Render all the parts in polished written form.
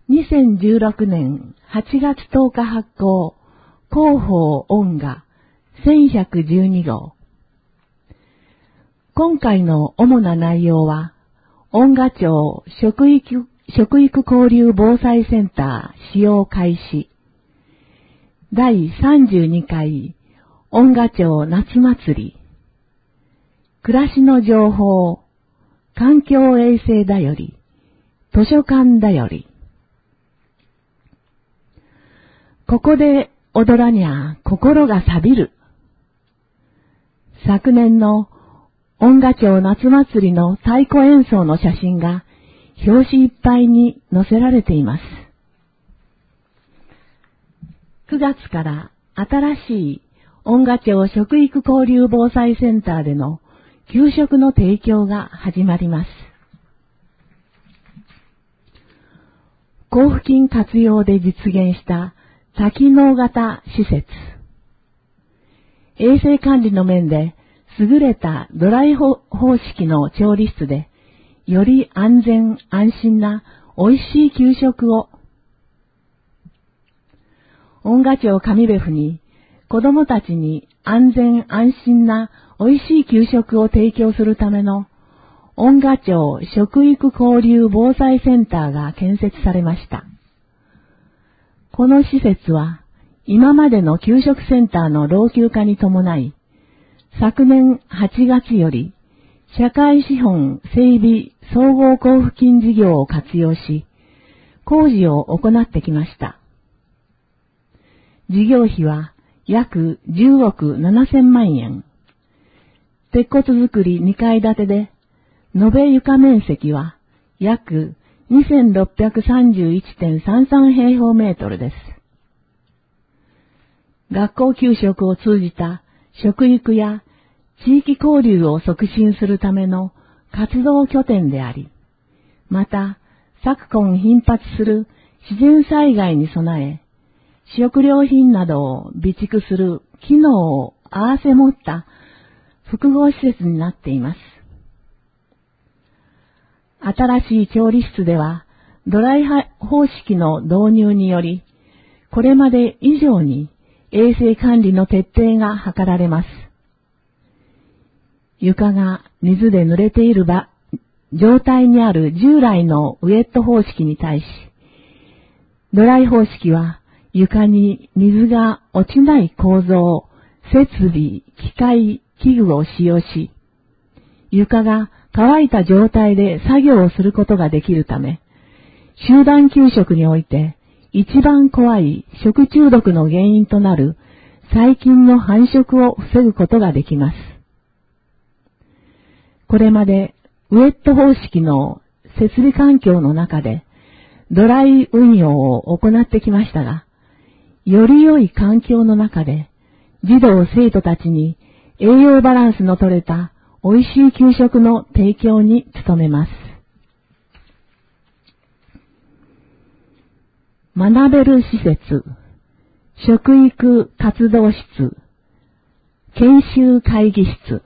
2016年8月10日発行、広報音画1112号。今回の主な内容は、音画庁食育交流防災センター使用開始、第32回音画庁夏祭り、暮らしの情報、環境衛生だより、図書館だより。ここで踊らにゃ心が錆びる。昨年の音画庁夏祭りの太鼓演奏の写真が表紙いっぱいに載せられています。9月から新しい音画庁食育交流防災センターでの給食の提供が始まります。交付金活用で実現した多機能型施設。衛生管理の面で優れたドライ方式の調理室で、より安全安心な美味しい給食を。音画庁上部府に子どもたちに安全安心な美味しい給食を提供するための音画庁食育交流防災センターが建設されました。この施設は今までの給食センターの老朽化に伴い、昨年8月より社会資本整備総合交付金事業を活用し、工事を行ってきました。事業費は約10億7000万円。鉄骨造り2階建てで、延べ床面積は約2631.33 平方メートルです。学校給食を通じた食育や地域交流を促進するための活動拠点であり、また昨今頻発する自然災害に備え、食料品などを備蓄する機能を併せ持った複合施設になっています。新しい調理室ではドライ方式の導入により、これまで以上に衛生管理の徹底が図られます。床が水で濡れている状態にある従来のウェット方式に対し、ドライ方式は床に水が落ちない構造、設備、機械、器具を使用し、床が乾いた状態で作業をすることができるため、集団給食において一番怖い食中毒の原因となる細菌の繁殖を防ぐことができます。これまでウェット方式の設備環境の中でドライ運用を行ってきましたが、より良い環境の中で児童生徒たちに栄養バランスの取れた美味しい給食の提供に努めます。学べる施設、食育活動室、研修会議室。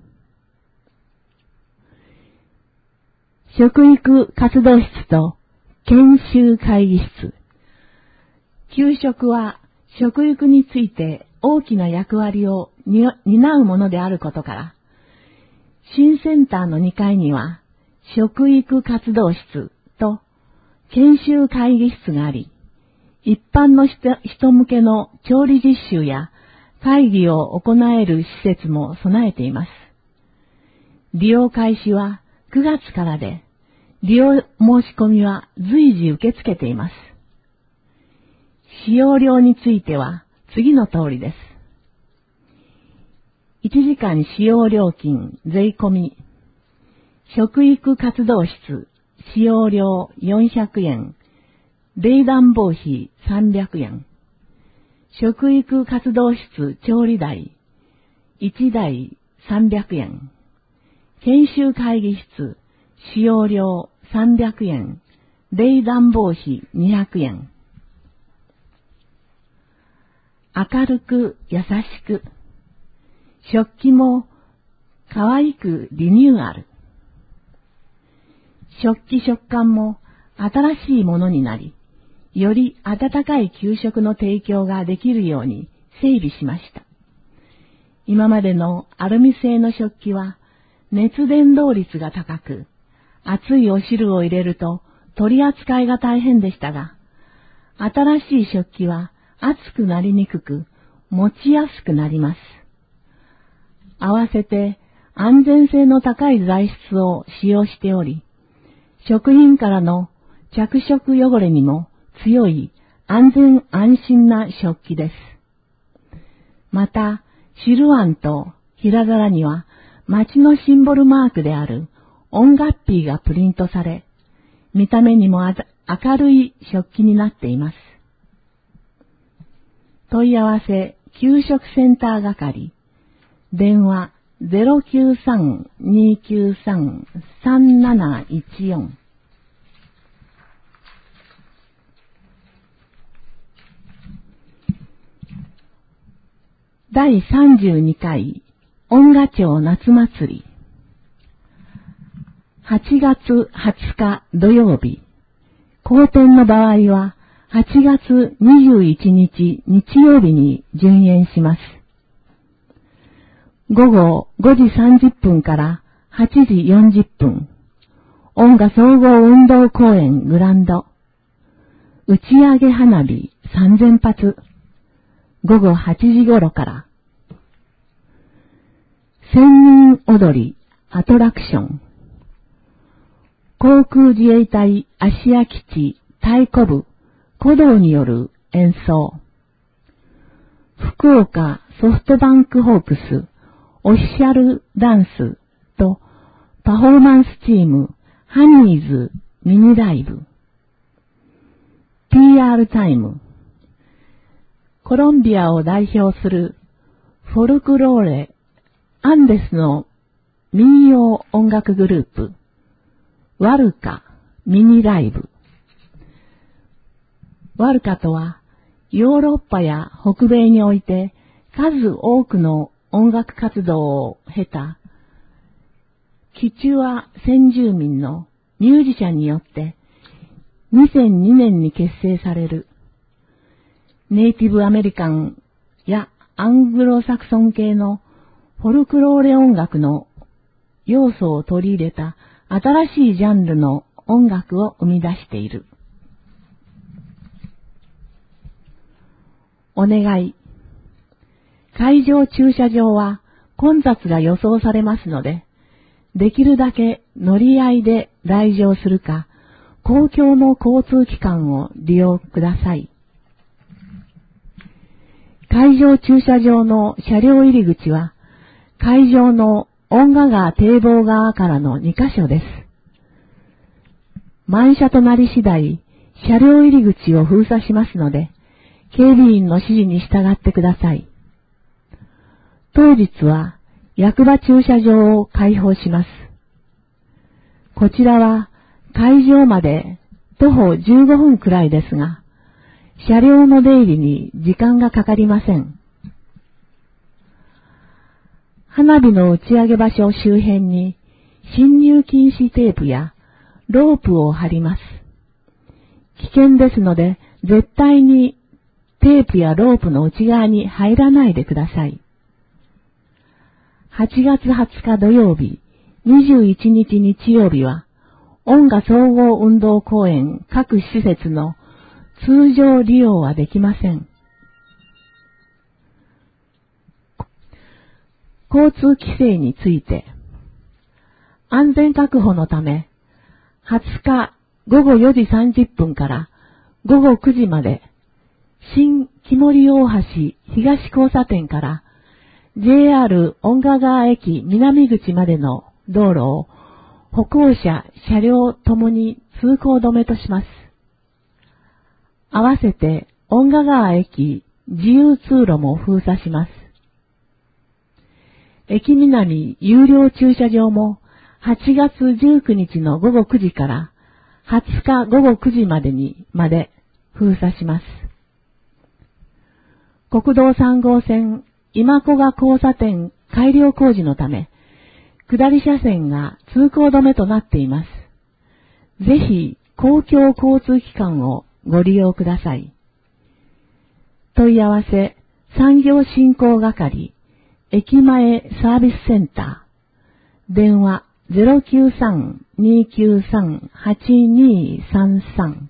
食育活動室と研修会議室。給食は食育について大きな役割を担うものであることから、新センターの2階には食育活動室と研修会議室があり、一般の人向けの調理実習や会議を行える施設も備えています。利用開始は9月からで、利用申し込みは随時受け付けています。使用料については次の通りです。1時間使用料金税込み、食育活動室使用料400円、冷暖房費300円、食育活動室調理台1台300円、研修会議室使用料300円、冷暖房費200円。明るく優しく、食器も可愛くリニューアル。食器食感も新しいものになり、 より温かい給食の提供ができるように整備しました。今までのアルミ製の食器は熱伝導率が高く、熱いお汁を入れると取り扱いが大変でしたが、新しい食器は熱くなりにくく、持ちやすくなります。合わせて安全性の高い材質を使用しており、食品からの着色汚れにも強い安全安心な食器です。また、汁碗と平皿には町のシンボルマークである音楽ピーがプリントされ、見た目にも明るい食器になっています。問い合わせ給食センター係、電話 093-293-3714。第32回音楽町夏祭り。8月20日土曜日。後天の場合は8月21日日曜日に順延します。午後5時30分から8時40分。音楽総合運動公園グランド。打ち上げ花火3000発。午後8時頃から。千人踊りアトラクション。航空自衛隊芦屋基地太鼓部鼓動による演奏。福岡ソフトバンクホークスオフィシャルダンスとパフォーマンスチームハニーズミニライブ。PR タイム。コロンビアを代表するフォルクローレアンデスの民謡音楽グループワルカミニライブ。ワルカとはヨーロッパや北米において数多くの音楽活動を経たキチュア先住民のミュージシャンによって2002年に結成されるネイティブアメリカンやアングロサクソン系のフォルクローレ音楽の要素を取り入れた新しいジャンルの音楽を生み出している。お願い。会場駐車場は混雑が予想されますので、できるだけ乗り合いで来場するか、公共の交通機関を利用ください。会場駐車場の車両入り口は、会場の音楽川堤防側からの2カ所です。満車となり次第、車両入り口を封鎖しますので、警備員の指示に従ってください。当日は、役場駐車場を開放します。こちらは、会場まで徒歩15分くらいですが、車両の出入りに時間がかかりません。花火の打ち上げ場所周辺に進入禁止テープやロープを張ります。危険ですので絶対にテープやロープの内側に入らないでください。8月20日土曜日、21日日曜日は音楽総合運動公園各施設の通常利用はできません。交通規制について、安全確保のため、20日午後4時30分から午後9時まで、新木森大橋東交差点から JR 音楽川駅南口までの道路を歩行者、車両ともに通行止めとします。合わせて音楽川駅自由通路も封鎖します。駅南有料駐車場も8月19日の午後9時から20日午後9時まで封鎖します。国道3号線今古賀交差点改良工事のため、下り車線が通行止めとなっています。ぜひ公共交通機関をご利用ください。問い合わせ産業振興係駅前サービスセンター電話 093-293-8233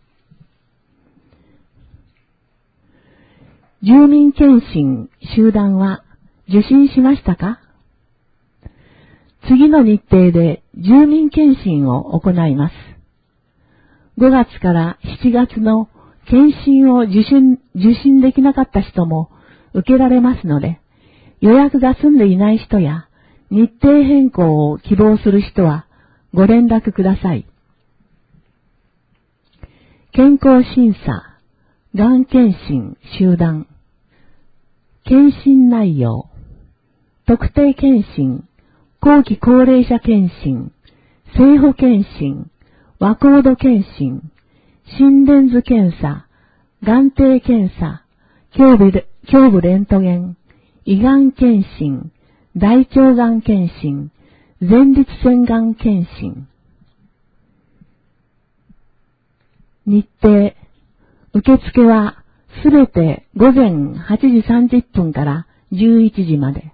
住民検診集団は受診しましたか？次の日程で住民検診を行います。5月から7月の検診を受診できなかった人も受けられますので、予約が済んでいない人や日程変更を希望する人はご連絡ください。健康審査、がん検診集団、検診内容、特定検診、後期高齢者検診、生保検診、和コード検診、心電図検査、眼底検査、胸部レントゲン、胃がん検診、大腸がん検診、前立腺がん検診。日程、受付はすべて午前8時30分から11時まで。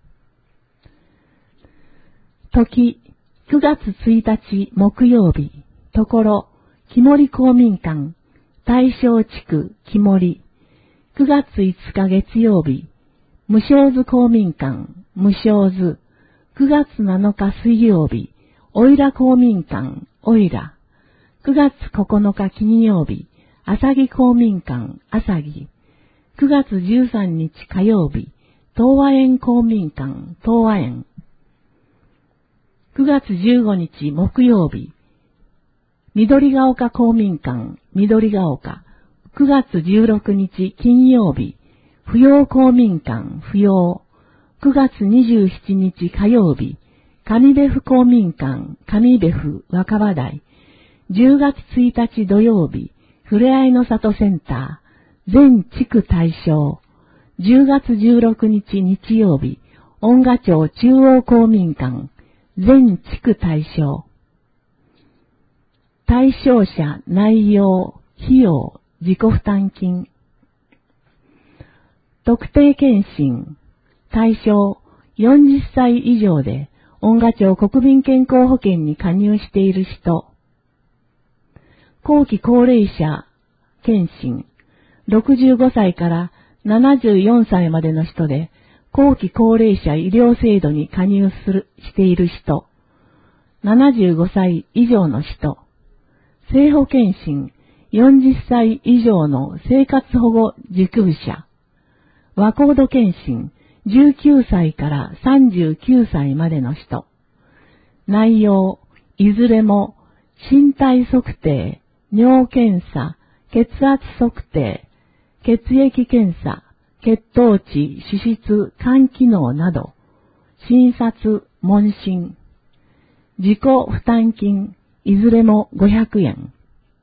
時、9月1日木曜日、ところ、木森公民館、大正地区木森。9月5日月曜日、無償図公民館、無償図。9月7日水曜日、おいら公民館、おいら。9月9日金曜日、あさぎ公民館、あさぎ。9月13日火曜日、東和園公民館、東和園。9月15日木曜日、緑が丘公民館、緑が丘。9月16日金曜日、扶養公民館、扶養。9月27日火曜日、上部府公民館、上部府若葉台。10月1日土曜日、ふれあいの里センター、全地区対象。10月16日日曜日、恩賀町中央公民館、全地区対象。対象者、内容、費用、自己負担金。特定健診、対象、40歳以上で、恩賀町国民健康保険に加入している人。後期高齢者健診、65歳から74歳までの人で、後期高齢者医療制度に加入している人。75歳以上の人。生保健診、40歳以上の生活保護受給者。和コード健診、19歳から39歳までの人。内容、いずれも身体測定、尿検査、血圧測定、血液検査、血糖値、脂質、肝機能など、診察、問診。自己負担金、いずれも500円。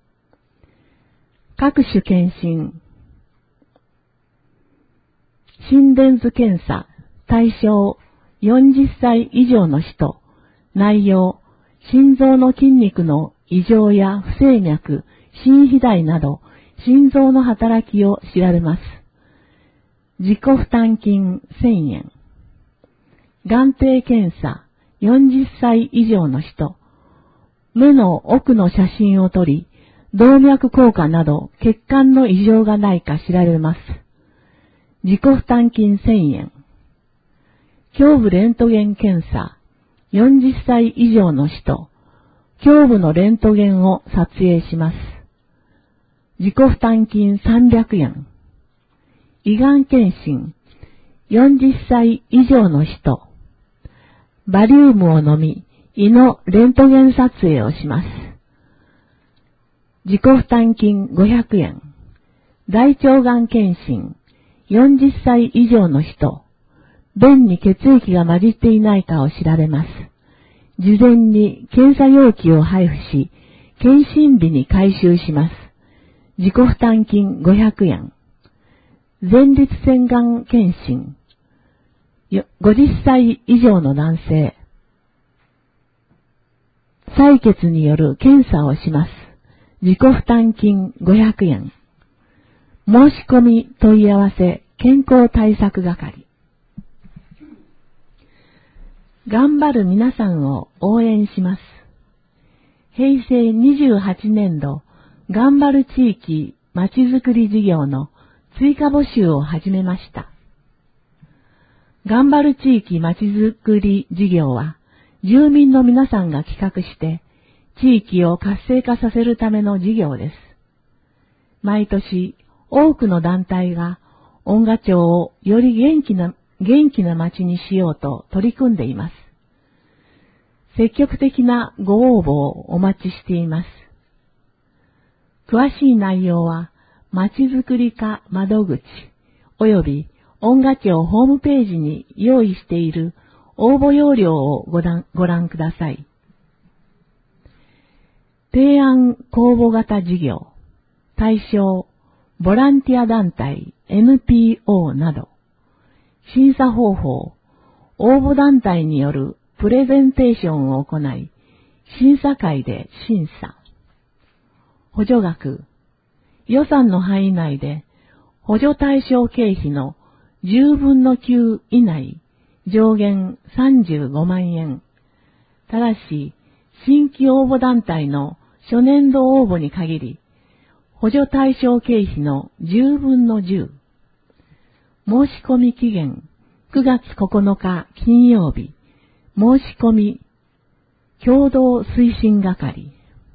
各種検診。心電図検査、対象、40歳以上の人。内容、心臓の筋肉の異常や不整脈、心肥大など、心臓の働きを調べます。自己負担金1000円。眼底検査、40歳以上の人。目の奥の写真を撮り、動脈硬化など血管の異常がないか調べます。自己負担金1000円。胸部レントゲン検査、40歳以上の人。胸部のレントゲンを撮影します。自己負担金300円。胃がん検診、40歳以上の人。バリウムを飲み、胃のレントゲン撮影をします。自己負担金500円。大腸がん検診、40歳以上の人。便に血液が混じっていないかを調べます。事前に検査容器を配布し、検診日に回収します。自己負担金500円。前立腺がん検診。50歳以上の男性。採血による検査をします。 自己負担金500円。申し込み問い合わせ健康対策係。頑張る皆さんを応援します。平成28年度頑張る地域まちづくり事業の追加募集を始めました。頑張る地域まちづくり事業は住民の皆さんが企画して地域を活性化させるための事業です。毎年多くの団体が恩賀町をより元気な町にしようと取り組んでいます。積極的なご応募をお待ちしています。詳しい内容はまちづくり課窓口及び恩賀町ホームページに用意している応募要領をご覧ください。提案公募型事業、対象、ボランティア団体、NPO など、審査方法、応募団体によるプレゼンテーションを行い、審査会で審査。補助額、予算の範囲内で、補助対象経費の10分の9以内、上限35万円。ただし、新規応募団体の初年度応募に限り、補助対象経費の10分の10。申し込み期限9月9日金曜日。申し込み共同推進係。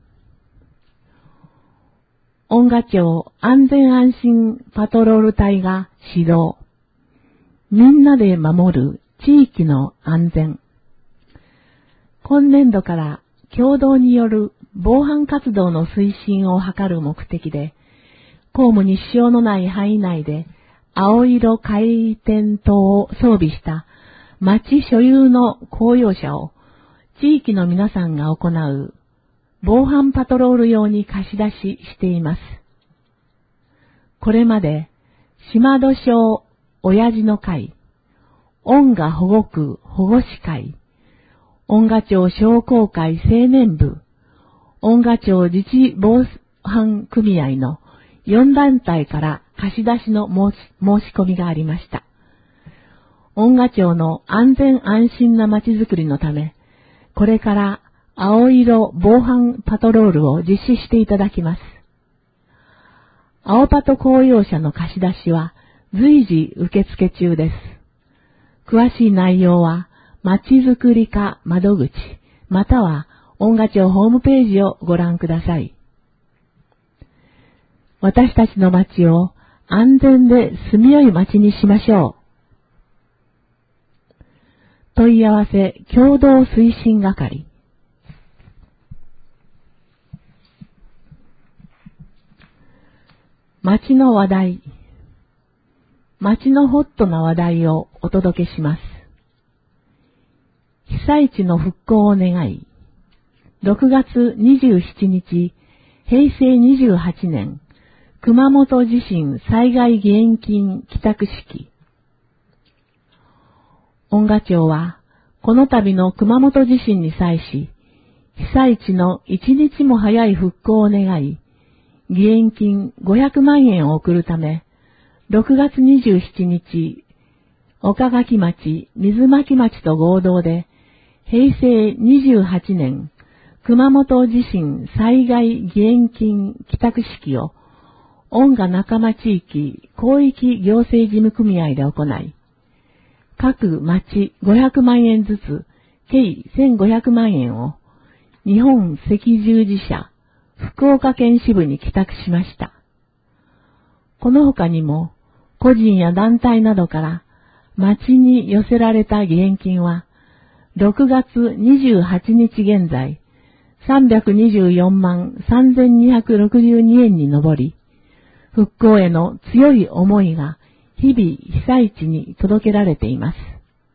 恩賀町安全安心パトロール隊が指導。みんなで守る地域の安全。今年度から共同による防犯活動の推進を図る目的で、公務に支障のない範囲内で青色回転灯を装備した町所有の公用車を地域の皆さんが行う防犯パトロール用に貸し出ししています。これまで島戸町親父の会、恩賀保護区保護士会、恩賀町商工会青年部、恩賀町自治防犯組合の4団体から貸し出しの申し込みがありました。恩賀町の安全安心な町づくりのため、これから青色防犯パトロールを実施していただきます。青パト公用車の貸し出しは随時受付中です。詳しい内容は、まちづくり課窓口、または恩賀町ホームページをご覧ください。私たちの町を安全で住みよい町にしましょう。問い合わせ共同推進係。町の話題。町のホットな話題をお届けします。被災地の復興を願い、6月27日、平成28年、熊本地震災害義援金帰宅式。恩賀町は、この度の熊本地震に際し、被災地の一日も早い復興を願い、義援金500万円を送るため、6月27日、岡垣町、水巻町と合同で、平成28年、熊本地震災害義援金帰宅式を、恩賀仲間地域広域行政事務組合で行い、各町500万円ずつ、計1500万円を、日本赤十字社、福岡県支部に帰宅しました。この他にも、個人や団体などから町に寄せられた義援金は、6月28日現在、324万3262円に上り、復興への強い思いが日々被災地に届けられています。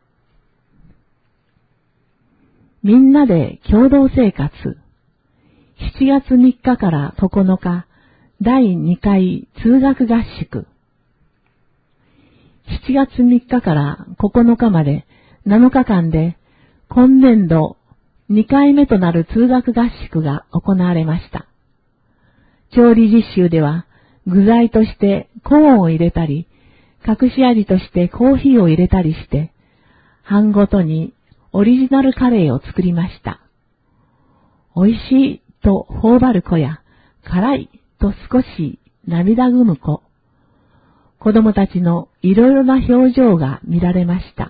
みんなで共同生活。7月3日から9日、第2回通学合宿。7月3日から9日まで7日間で、今年度2回目となる通学合宿が行われました。 調理実習では具材としてコーンを入れたり、隠し味としてコーヒーを入れたりして、班ごとにオリジナルカレーを作りました。美味しいと頬張る子や、辛いと少し涙ぐむ子、子供たちのいろいろな表情が見られました。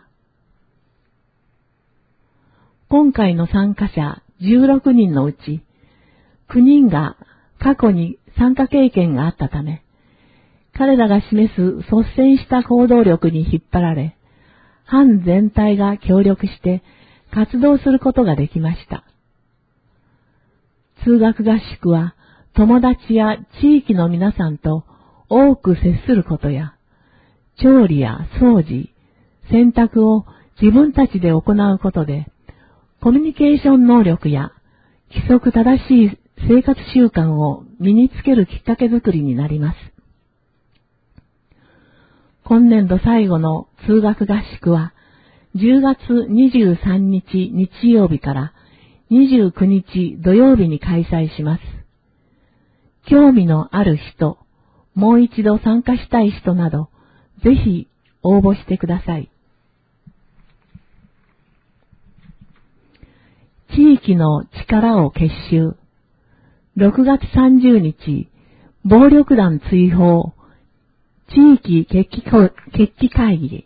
今回の参加者16人のうち、9人が過去に参加経験があったため、彼らが示す率先した行動力に引っ張られ、班全体が協力して活動することができました。通学合宿は友達や地域の皆さんと多く接することや、調理や掃除、洗濯を自分たちで行うことで、コミュニケーション能力や規則正しい生活習慣を身につけるきっかけづくりになります。今年度最後の通学合宿は10月23日日曜日から29日土曜日に開催します。興味のある人、もう一度参加したい人など、ぜひ応募してください。地域の力を結集。6月30日、暴力団追放、地域決起会議。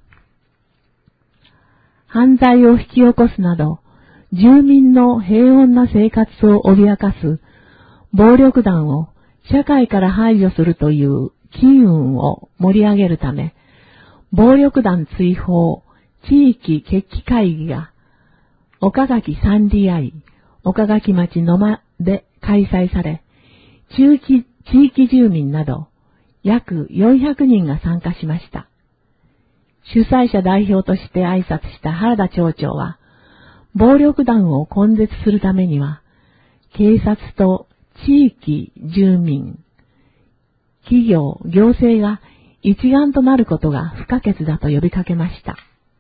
犯罪を引き起こすなど、住民の平穏な生活を脅かす暴力団を社会から排除するという機運を盛り上げるため、暴力団追放地域決起会議が岡垣三里愛、岡垣町野間で開催され、地域住民など約400人が参加しました。主催者代表として挨拶した原田町長は、暴力団を根絶するためには、警察と地域住民、企業、行政が一丸となることが不可欠だと呼びかけました。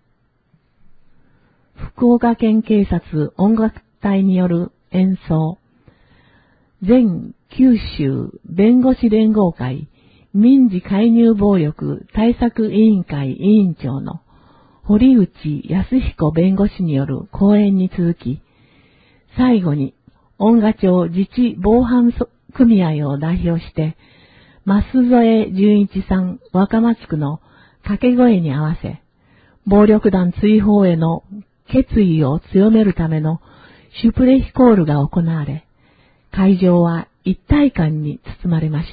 福岡県警察音楽隊による演奏、全九州弁護士連合会民事介入暴力対策委員会委員長の堀内康彦弁護士による講演に続き、最後に音楽町自治防犯組合を代表して、増添純一さん若松区の掛け声に合わせ、暴力団追放への決意を強めるためのシュプレヒコールが行われ、会場は一体感に包まれました。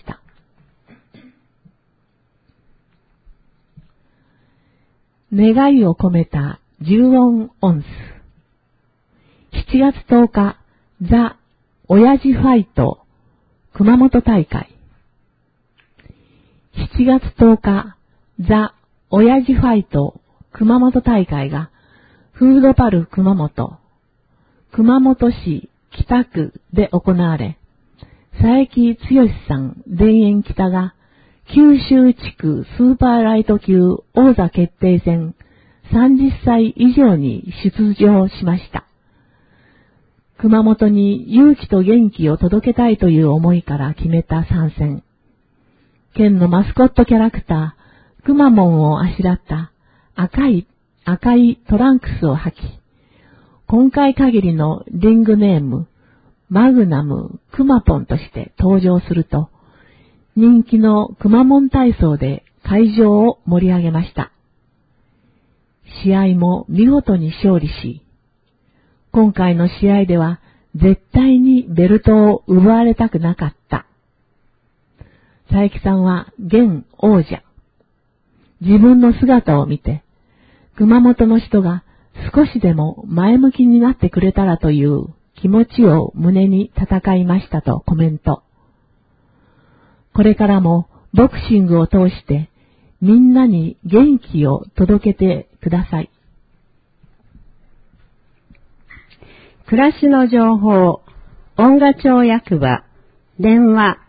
願いを込めた10音音符。7月10日、ザ・親父ファイト熊本大会。7月10日、ザ・親父ファイト熊本大会がフードパル熊本、熊本市北区で行われ、佐伯剛さん田園北が九州地区スーパーライト級王座決定戦30歳以上に出場しました。熊本に勇気と元気を届けたいという思いから決めた参戦。県のマスコットキャラクター、くまモンをあしらった赤いトランクスを履き、今回限りのリングネーム、マグナムくまポンとして登場すると、人気のくまモン体操で会場を盛り上げました。試合も見事に勝利し、今回の試合では絶対にベルトを奪われたくなかった。佐伯さんは現王者。自分の姿を見て、熊本の人が少しでも前向きになってくれたらという気持ちを胸に戦いましたとコメント。これからもボクシングを通してみんなに元気を届けてください。 暮らしの情報、音楽町役場、電話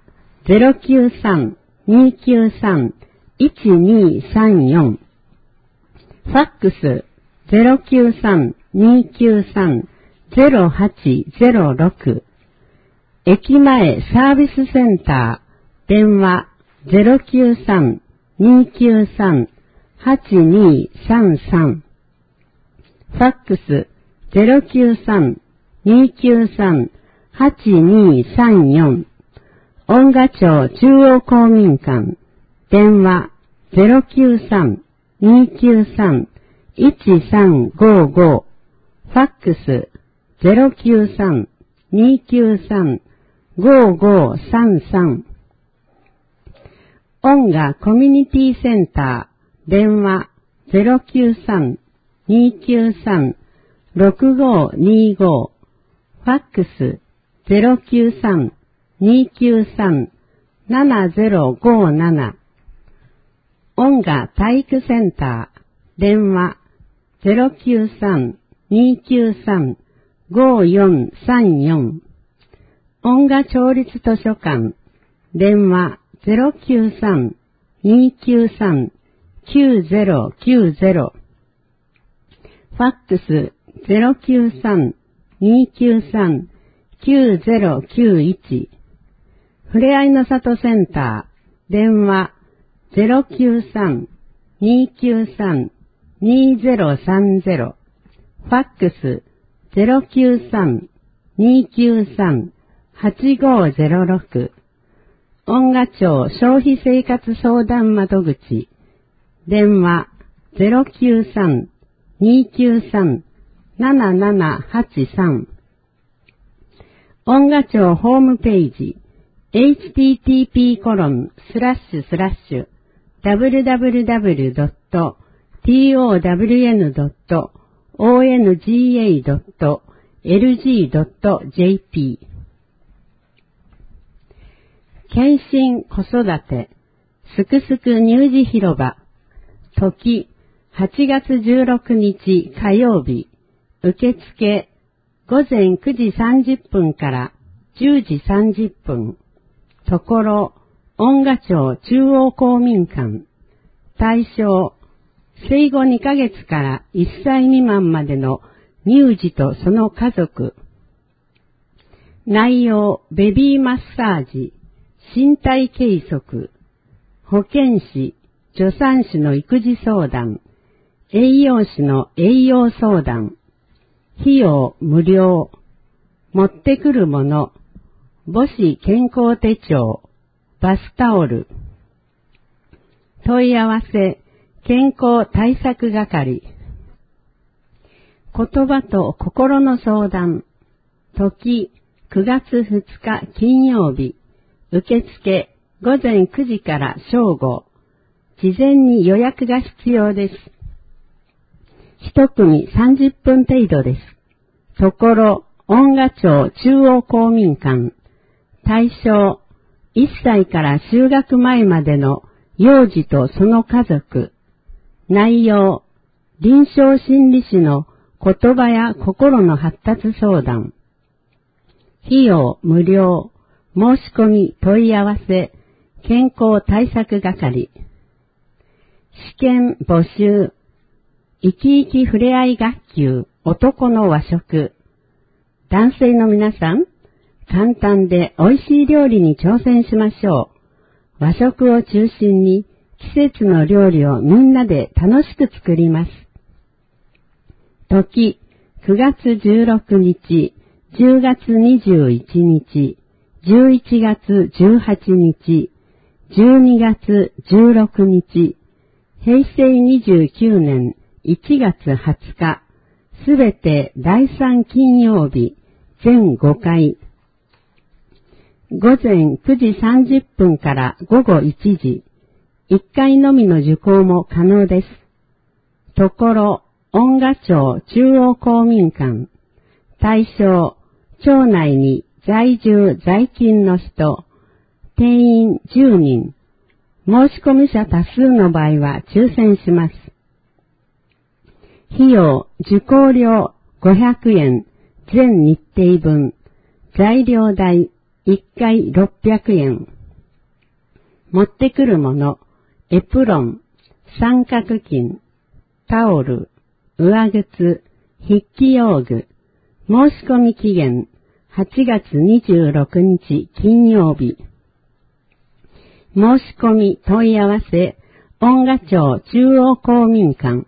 093-293-1234、ファックス 093-293-0806、 駅前サービスセンター、電話 093-293-8233。ファックス 093-293-8234。恩賀町中央公民館、電話 093-293-1355。ファックス 093-293-5533。恩賀コミュニティセンター、電話 093-293-6525。ファックス 093-293-7057。恩賀体育センター、電話 093-293-5434。恩賀町立図書館、電話 093-293-9090。ファックス 093-293-9091。ふれあいの里センター、電話 093-293-2030。ファックス 093-293-8506。恩賀町消費生活相談窓口、電話 093-293-7783。恩賀町ホームページ、http://www.townga.lg.jp。 献身子育てすくすく乳児広場、時8月16日火曜日、受付午前9時30分から10時30分。ところ、恩賀町中央公民館。対象、生後2ヶ月から1歳未満までの乳児とその家族。内容、ベビーマッサージ、身体計測、保健師、助産師の育児相談、栄養士の栄養相談。費用無料。持ってくるもの、母子健康手帳、バスタオル。問い合わせ、健康対策係。言葉と心の相談。時、9月2日金曜日。受付、午前9時から正午。事前に予約が必要です。一組30分程度です。ところ、恩賀町中央公民館。対象、1歳から就学前までの幼児とその家族。内容、臨床心理士の言葉や心の発達相談。費用無料。申し込み問い合わせ、健康対策係。試験募集。生き生きふれあい学級、男の和食。男性の皆さん、簡単で美味しい料理に挑戦しましょう。和食を中心に季節の料理をみんなで楽しく作ります。時、9月16日、10月21日、11月18日、12月16日、平成29年1月20日、すべて第3金曜日、全5回。午前9時30分から午後1時、1回のみの受講も可能です。ところ、恩賀町中央公民館。対象、町内に在住在勤の人、定員10人。申し込み者多数の場合は抽選します。費用、受講料500円、全日程分。材料代1回600円。持ってくるもの、エプロン、三角巾、タオル、上靴、筆記用具。申し込み期限 8月26日金曜日。申し込み問い合わせ、恩賀町中央公民館。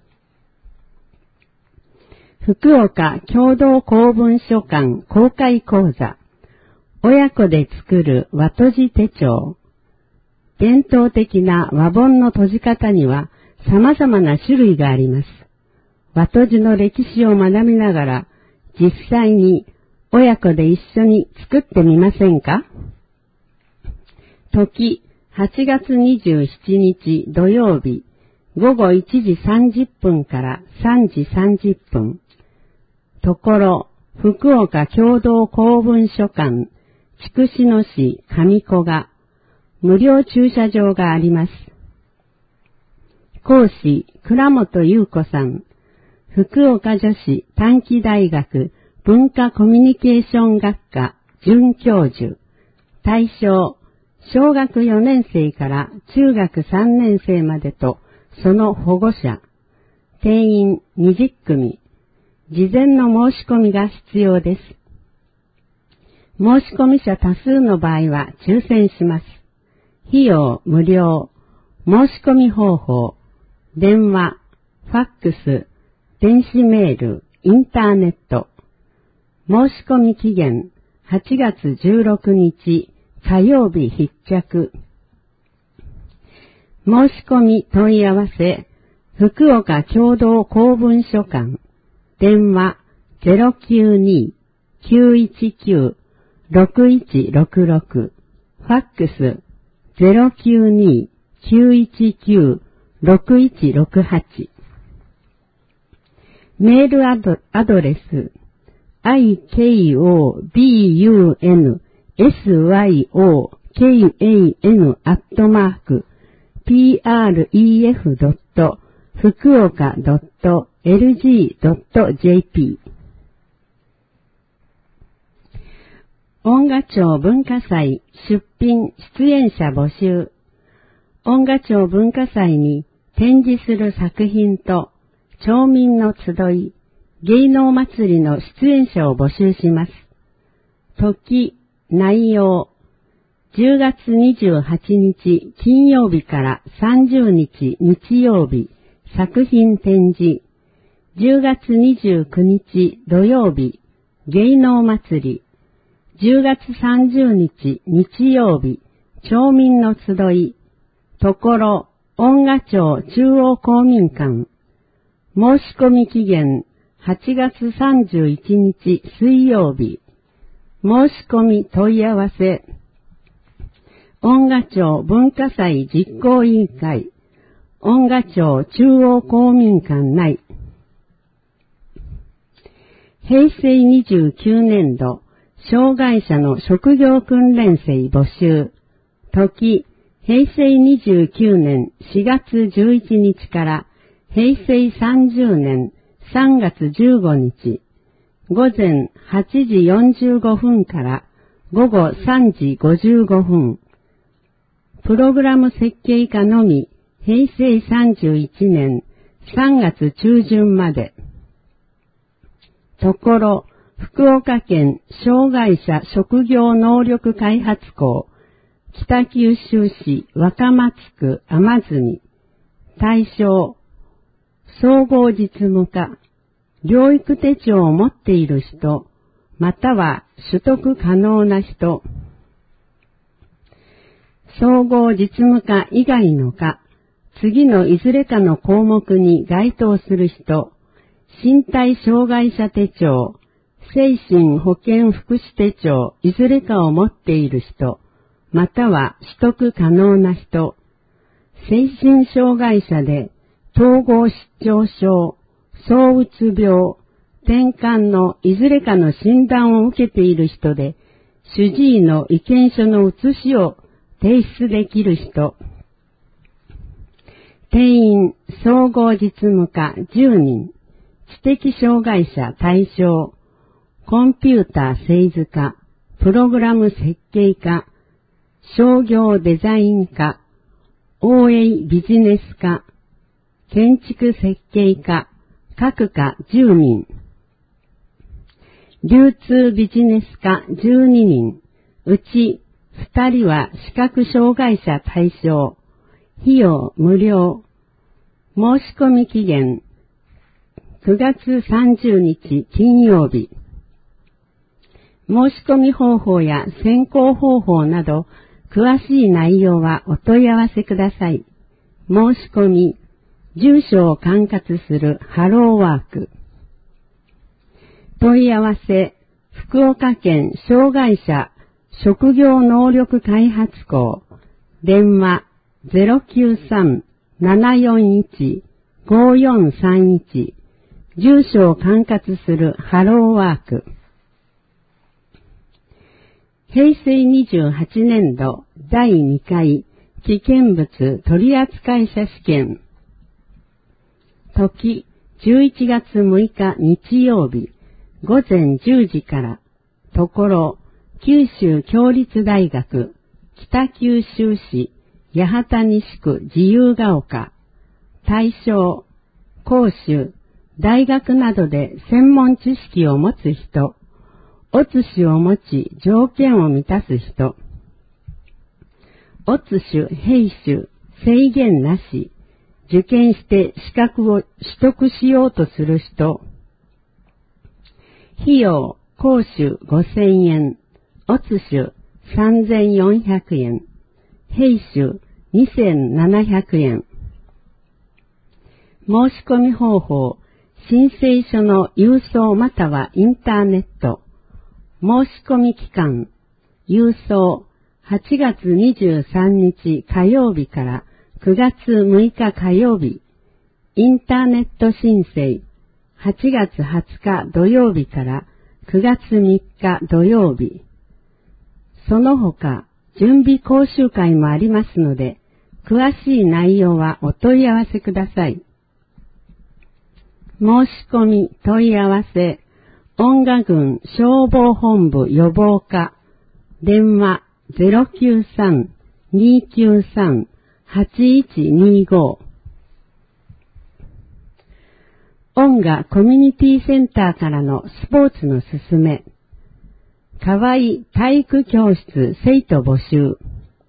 福岡共同公文書館公開講座。親子で作る和閉じ手帳。伝統的な和本の閉じ方には様々な種類があります。和閉じの歴史を学びながら、実際に親子で一緒に作ってみませんか？時、8月27日土曜日、午後1時30分から3時30分。ところ、福岡共同公文書館、筑紫野市上古賀、無料駐車場があります。講師、倉本優子さん、福岡女子短期大学文化コミュニケーション学科准教授。対象、小学4年生から中学3年生までとその保護者。定員20組。事前の申し込みが必要です。申し込み者多数の場合は抽選します。費用無料。申し込み方法。電話、ファックス、電子メール、インターネット。申し込み期限8月16日火曜日必着。申し込み問い合わせ、福岡共同公文書館。電話 092-919-6166。ファックス 092-919-6168。メールアドレス ikobunsyuan@pref.fukuoka.lg.jp。 恩賀町文化祭出品出演者募集。恩賀町文化祭に展示する作品と町民の集い、芸能祭りの出演者を募集します。時、内容、10月28日金曜日から30日日曜日、作品展示、10月29日土曜日、芸能祭り、10月30日日曜日、町民の集い、ところ、恩賀町中央公民館。申し込み期限8月31日水曜日。申し込み問い合わせ。恩賀町文化祭実行委員会。恩賀町中央公民館内。平成29年度、障害者の職業訓練生募集。時、平成29年4月11日から平成30年3月15日、午前8時45分から午後3時55分。プログラム設計課のみ、平成31年3月中旬まで。ところ、福岡県障害者職業能力開発校、北九州市若松区天住。対象、総合実務課、療育手帳を持っている人、または取得可能な人。総合実務課以外の課、次のいずれかの項目に該当する人、身体障害者手帳、精神保健福祉手帳いずれかを持っている人、または取得可能な人、精神障害者で統合失調症、躁うつ病、転換のいずれかの診断を受けている人で、主治医の意見書の写しを提出できる人、定員総合実務課10人、知的障害者対象、コンピューター製図科、プログラム設計科、商業デザイン科、OA ビジネス科、建築設計科、各科10人。 流通ビジネス科12人、うち2人は視覚障害者対象、費用無料、申し込み期限9月30日金曜日。申し込み方法や選考方法など詳しい内容はお問い合わせください。申し込み、住所を管轄するハローワーク。問い合わせ、福岡県障害者職業能力開発校、電話 093-741-5431、住所を管轄するハローワーク。平成28年度第2回危険物取扱者試験。時11月6日日曜日午前10時から、ところ九州共立大学北九州市八幡西区自由が丘、対象、講習、大学などで専門知識を持つ人、オツ種を持ち条件を満たす人、オツ種、兵種、制限なし、受験して資格を取得しようとする人、費用、講習5000円、オツ種3400円、兵種2700円。申し込み方法、申請書の郵送またはインターネット。申し込み期間、郵送8月23日火曜日から9月6日火曜日。インターネット申請、8月20日土曜日から9月3日土曜日。その他、準備講習会もありますので、詳しい内容はお問い合わせください。申し込み問い合わせ、恩賀郡消防本部予防課、電話 093-293-8125。恩賀コミュニティセンターからのスポーツのすすめ。かわい体育教室生徒募集。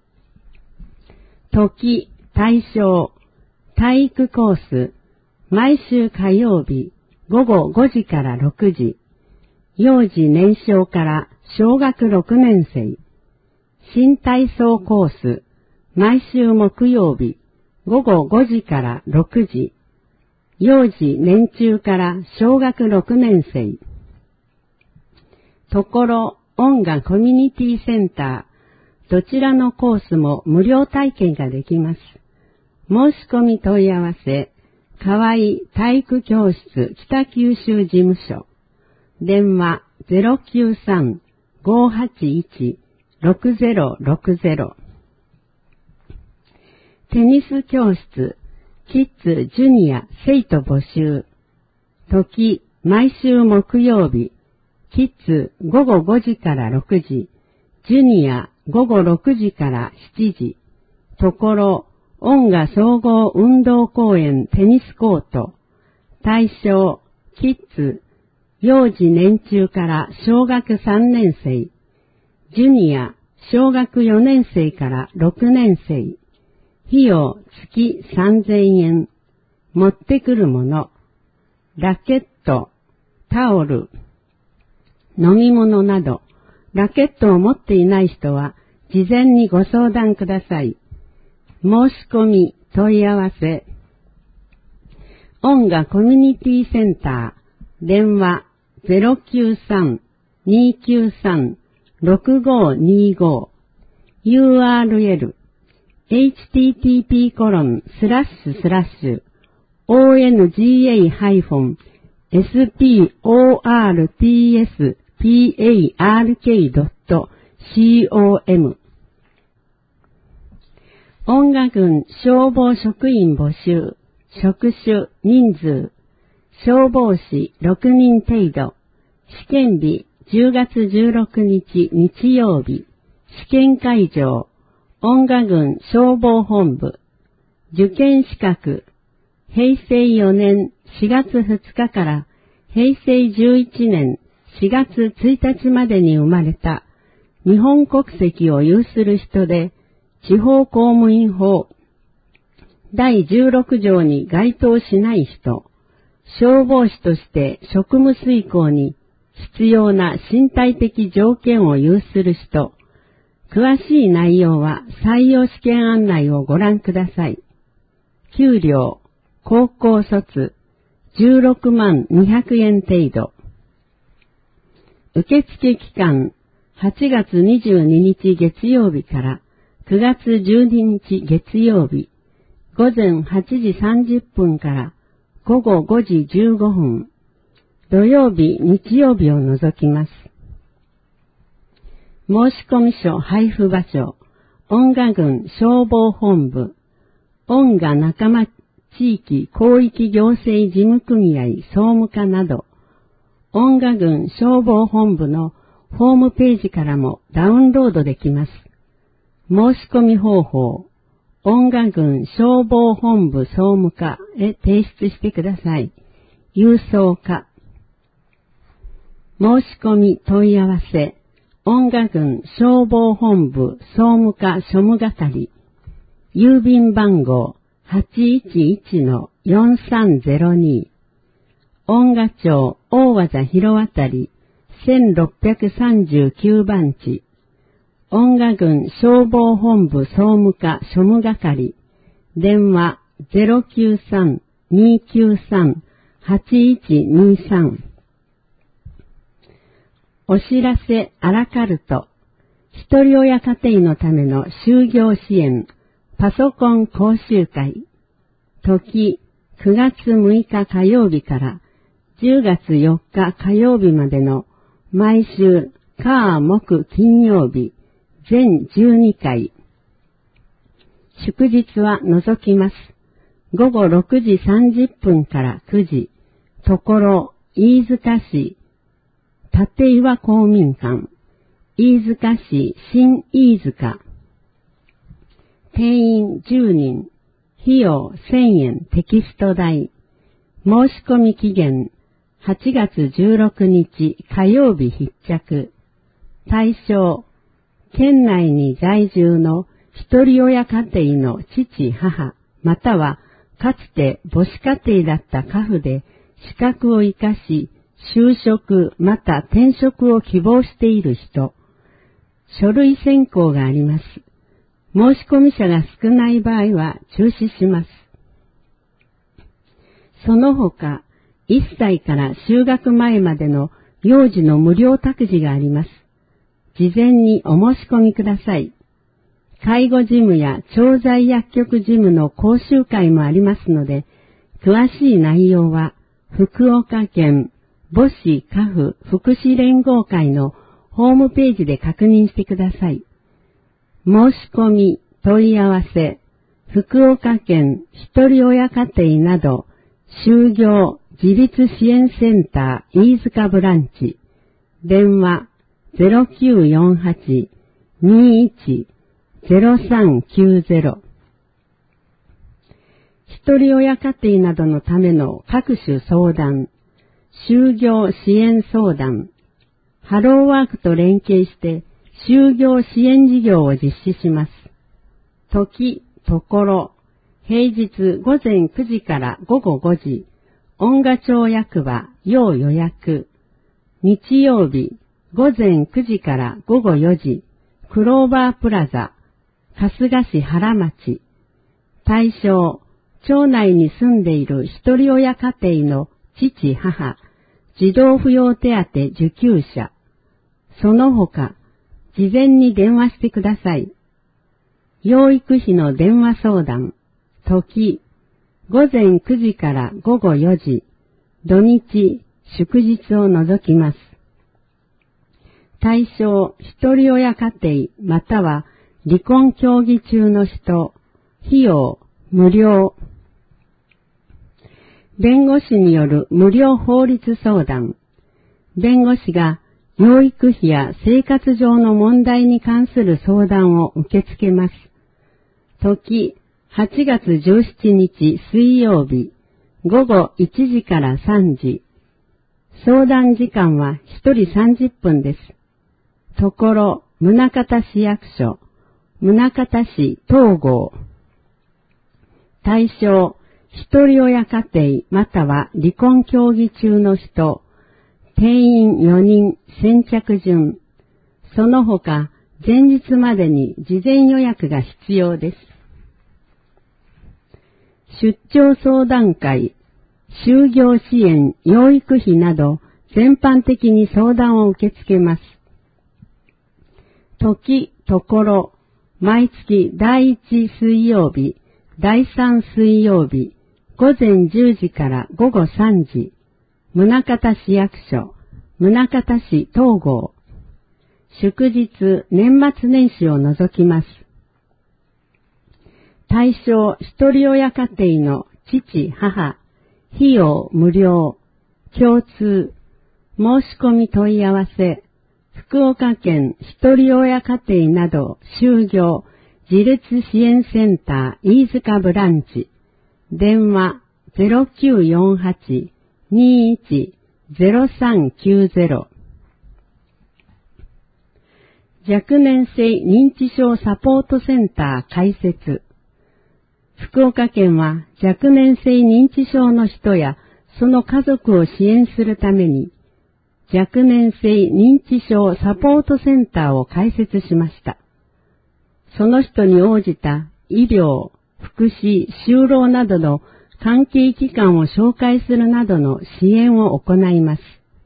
時、対象、体育コース、毎週火曜日午後5時から6時。幼児年少から小学6年生。新体操コース、毎週木曜日午後5時から6時。幼児年中から小学6年生。ところ、恩賀コミュニティセンター、どちらのコースも無料体験ができます。申し込み問い合わせ、かわい体育教室北九州事務所。電話 093-581-6060。テニス教室キッズジュニア生徒募集。時、毎週木曜日。キッズ午後5時から6時。ジュニア午後6時から7時。ところ、恩賀総合運動公園テニスコート。対象、キッズ、幼児年中から小学3年生。ジュニア、小学4年生から6年生。費用月3000円。持ってくるもの。ラケット、タオル、飲み物など、ラケットを持っていない人は事前にご相談ください。申し込み、問い合わせ。恩賀コミュニティセンター、電話 093-293-6525。URL onga-sportspark.com。 恩賀郡消防職員募集。職種、人数、消防士6人程度。試験日10月16日日曜日。試験会場、恩賀郡消防本部。受験資格、平成4年4月2日から平成11年 4月1日までに生まれた日本国籍を有する人で、地方公務員法第16条に該当しない人、消防士として職務遂行に必要な身体的条件を有する人、詳しい内容は採用試験案内をご覧ください。給料、高校卒、16万200円程度。受付期間、8月22日月曜日から9月12日月曜日、午前8時30分から午後5時15分、土曜日、日曜日を除きます。申込書配布場所、恩賀郡消防本部、恩賀仲間地域広域行政事務組合総務課など、恩賀郡消防本部のホームページからもダウンロードできます。申し込み方法、恩賀郡消防本部総務課へ提出してください。郵送課。申し込み問い合わせ、恩賀郡消防本部総務課庶務係、郵便番号 811-4302、恩賀町大和田広渡り1639番地、恩賀郡消防本部総務課庶務係、電話 093-293-8123。お知らせアラカルト、ひとり親家庭のための就業支援、パソコン講習会、時9月6日火曜日から10月4日火曜日までの毎週火木金曜日、全12回。祝日は除きます。午後6時30分から9時、ところ、飯塚市、立岩公民館、飯塚市新飯塚。定員10人、費用1000円テキスト代。申し込み期限、8月16日火曜日必着。対象、県内に在住の一人親家庭の父、母、またはかつて母子家庭だった家父で資格を生かし、就職また転職を希望している人。書類選考があります。申し込み者が少ない場合は中止します。その他、1歳から就学前までの幼児の無料託児があります。事前にお申し込みください。介護事務や調剤薬局事務の講習会もありますので、詳しい内容は福岡県母子家父福祉連合会のホームページで確認してください。申し込み、問い合わせ、福岡県一人親家庭など、就業自立支援センター飯塚ブランチ、電話 0948-21-0390。一人親家庭などのための各種相談、就業支援相談、ハローワークと連携して就業支援事業を実施します。時、ところ、平日午前9時から午後5時、恩賀町役場要予約。日曜日、午前9時から午後4時、クローバープラザ、春日市原町。対象、町内に住んでいる一人親家庭の父、母、児童扶養手当受給者。その他、事前に電話してください。養育費の電話相談、時、午前9時から午後4時、土日、祝日を除きます。対象、一人親家庭または離婚協議中の人、費用、無料。弁護士による無料法律相談。弁護士が養育費や生活上の問題に関する相談を受け付けます。時、8月17日水曜日、午後1時から3時。 相談時間は1人30分です。ところ、宗像市役所、宗像市東郷。対象、一人親家庭または離婚協議中の人、定員4人先着順。その他、前日までに事前予約が必要です。出張相談会、就業支援、養育費など全般的に相談を受け付けます。時、ところ、毎月第1水曜日、第3水曜日、午前10時から午後3時、宗像市役所、宗像市東郷。祝日、年末年始を除きます。対象、一人親家庭の父、母、費用無料、共通、申し込み問い合わせ、福岡県一人親家庭など就業自立支援センター飯塚ブランチ、電話 0948-21-0390 若年性認知症サポートセンター開設。福岡県は若年性認知症の人やその家族を支援するために若年性認知症サポートセンターを開設しました。その人に応じた医療、福祉、就労などの関係機関を紹介するなどの支援を行います。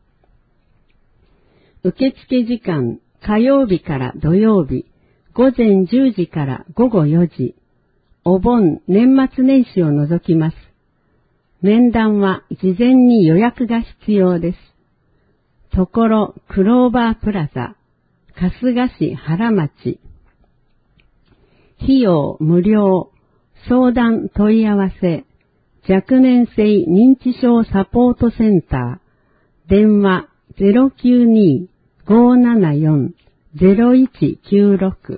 受付時間、火曜日から土曜日、午前10時から午後4時、お盆、年末年始を除きます。面談は事前に予約が必要です。ところ、クローバープラザ、春日市原町。費用無料、相談問い合わせ、若年性認知症サポートセンター、電話 092-574-0196。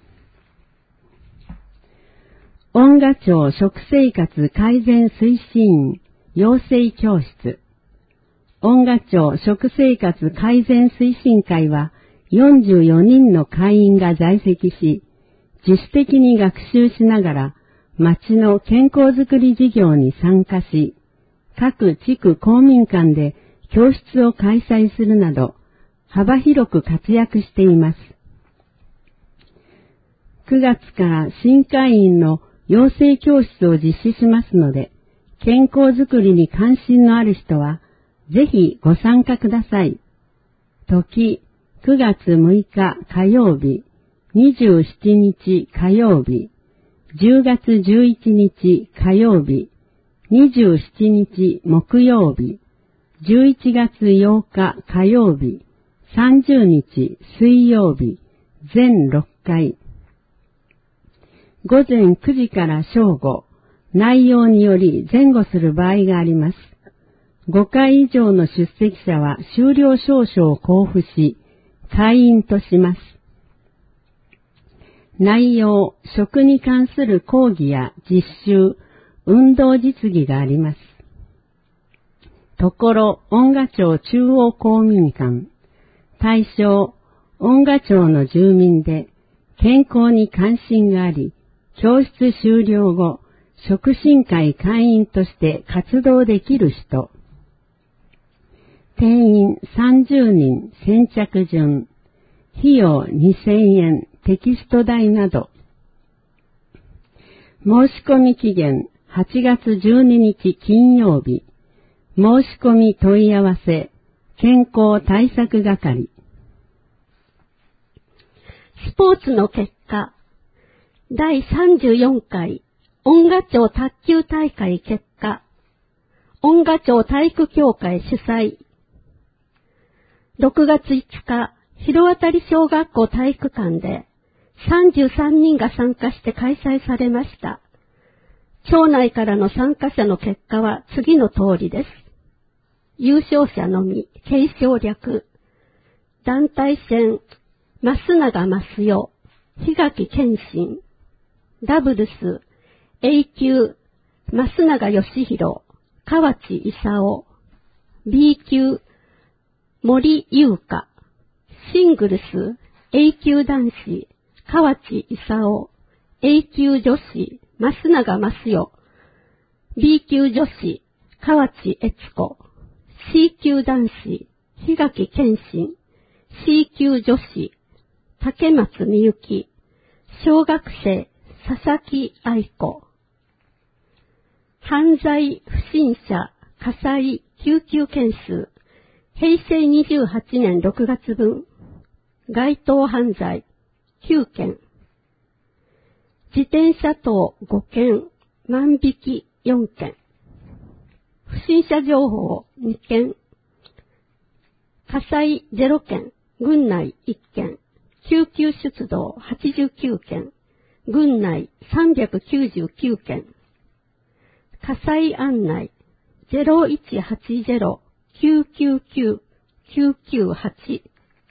恩賀町食生活改善推進員養成教室。恩賀町食生活改善推進会は44人の会員が在籍し、自主的に学習しながら町の健康づくり事業に参加し、各地区公民館で教室を開催するなど幅広く活躍しています。9月から新会員の養成教室を実施しますので、健康づくりに関心のある人はぜひご参加ください。時、9月6日火曜日、27日火曜日、10月11日火曜日、27日木曜日、11月8日火曜日、30日水曜日、全6回。午前9時から正午、内容により前後する場合があります。5回以上の出席者は終了証書を交付し、会員とします。内容、食に関する講義や実習、運動実技があります。ところ、恩賀町中央公民館。対象、恩賀町の住民で、健康に関心があり、教室終了後、促進会会員として活動できる人。定員30人先着順。費用2000円、テキスト代など。申し込み期限8月12日金曜日。申し込み問い合わせ、健康対策係。 スポーツの結果、第34回恩賀町卓球大会結果、恩賀町体育協会主催。6月5日、広渡小学校体育館で33人が参加して開催されました。町内からの参加者の結果は次の通りです。優勝者のみ、継承略。団体戦、増永増代、檜垣健信。ダブルス、A 級、増永義弘、河内勲。B 級、 森優香、シングルス A 級男子、河内勲、A 級女子、増永増代、B 級女子、河内悦子、C 級男子、檜垣健信、C 級女子、竹松美幸、小学生、佐々木愛子、犯罪不審者火災救急件数、平成28年6月分、該当犯罪9件、自転車等5件、万引き4件、不審者情報2件、火災0件、郡内1件、救急出動89件、郡内399件、火災案内 0180-999-998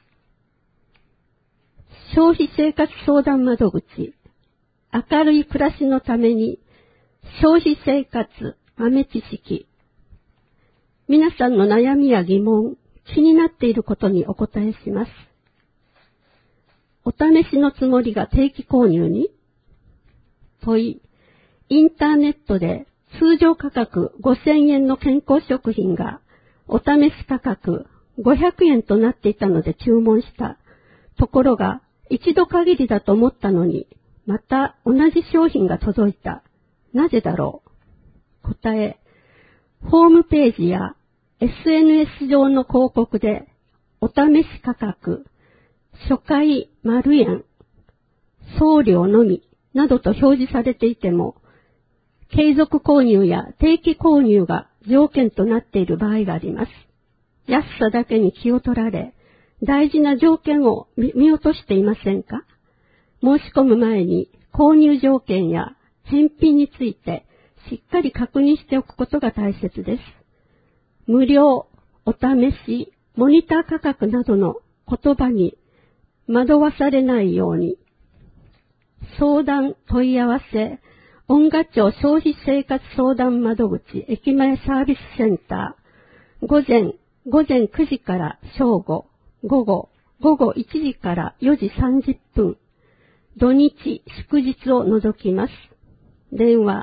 消費生活相談窓口、明るい暮らしのために消費生活豆知識、皆さんの悩みや疑問、気になっていることにお答えします。お試しのつもりが定期購入に？問い、インターネットで通常価格5000円の健康食品がお試し価格500円となっていたので注文した。ところが一度限りだと思ったのに、また同じ商品が届いた。なぜだろう？答え、ホームページや SNS 上の広告でお試し価格、初回丸円、送料のみなどと表示されていても、継続購入や定期購入が条件となっている場合があります。安さだけに気を取られ、大事な条件を見落としていませんか？申し込む前に購入条件や返品についてしっかり確認しておくことが大切です。無料、お試し、モニター価格などの言葉に惑わされないように。相談、問い合わせ、音楽庁消費生活相談窓口駅前サービスセンター、午前9時から正午、午後1時から4時30分、土日祝日を除きます。電話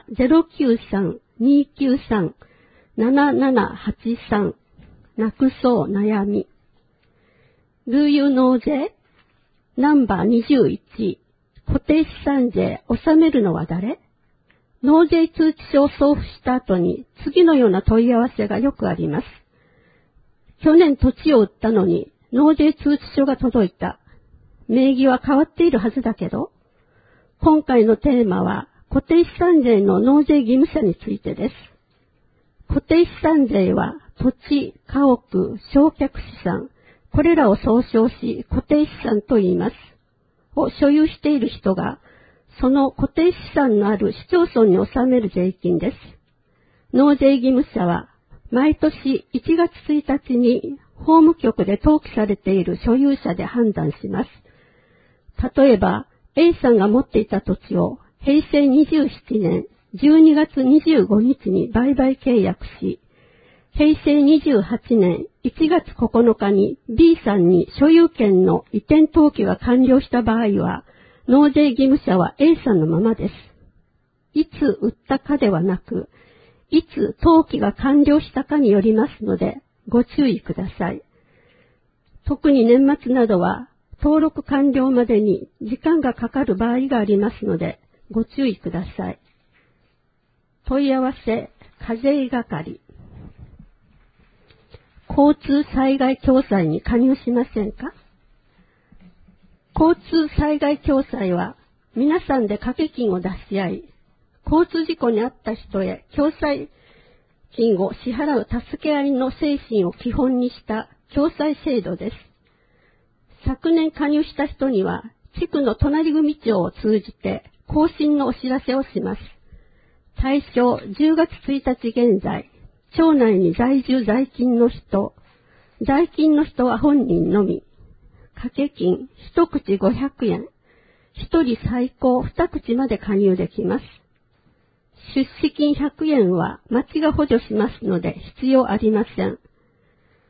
093-293-7783 なくそう悩み。Do you know J？ ナンバー21、固定資産税納めるのは誰？納税通知書を送付した後に次のような問い合わせがよくあります。去年土地を売ったのに納税通知書が届いた。名義は変わっているはずだけど。今回のテーマは固定資産税の納税義務者についてです。固定資産税は土地、家屋、償却資産、これらを総称し固定資産と言います。を所有している人がその固定資産のある市町村に納める税金です。納税義務者は毎年1月1日に法務局で登記されている所有者で判断します。例えば A さんが持っていた土地を平成27年12月25日に売買契約し、平成28年1月9日に B さんに所有権の移転登記が完了した場合は、納税義務者は A さんのままです。いつ売ったかではなく、いつ登記が完了したかによりますので、ご注意ください。特に年末などは、登録完了までに時間がかかる場合がありますので、ご注意ください。問い合わせ、課税係。交通災害共済に加入しませんか？交通災害共済は皆さんで掛け金を出し合い、交通事故に遭った人へ共済金を支払う助け合いの精神を基本にした共済制度です。昨年加入した人には地区の隣組長を通じて更新のお知らせをします。対象10月1日現在、町内に在住在勤の人、在勤の人は本人のみ。掛け金一口500円、一人最高2口まで加入できます。出資金100円は町が補助しますので必要ありません。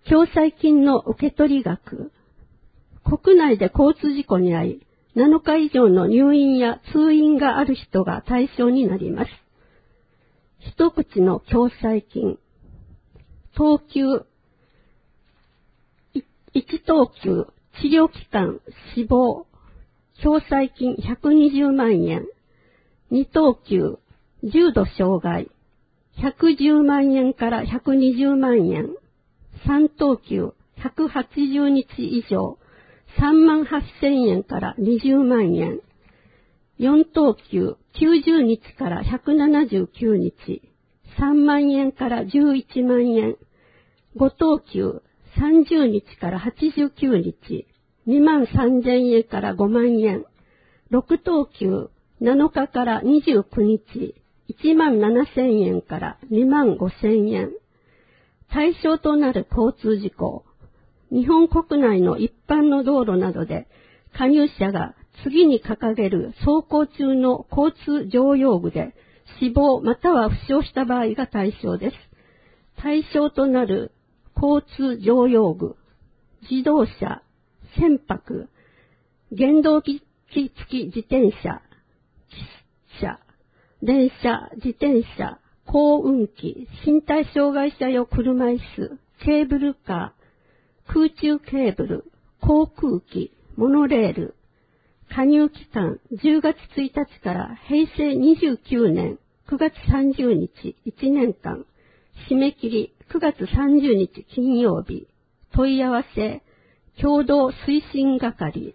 共済金の受け取り額。国内で交通事故に遭い、7日以上の入院や通院がある人が対象になります。一口の共済金。等級。1等級、治療期間、死亡。共済金120万円。2等級、重度障害。110万円から120万円。3等級、180日以上。3万8000円から20万円。4等級、90日から179日。3万円から11万円。5等級、30日から89日。2万3000円から5万円。6等級、7日から29日。1万7000円から2万5000円。対象となる交通事故。日本国内の一般の道路などで加入者が次に掲げる走行中の交通常用具で死亡または負傷した場合が対象です。対象となる交通常用具。自動車、船舶、原動機付き自転車、汽車、電車、自転車、耕運機、身体障害者用車椅子、ケーブルカー、空中ケーブル、航空機、モノレール、加入期間10月1日から平成29年9月30日1年間、締め切り9月30日金曜日、問い合わせ、共同推進係、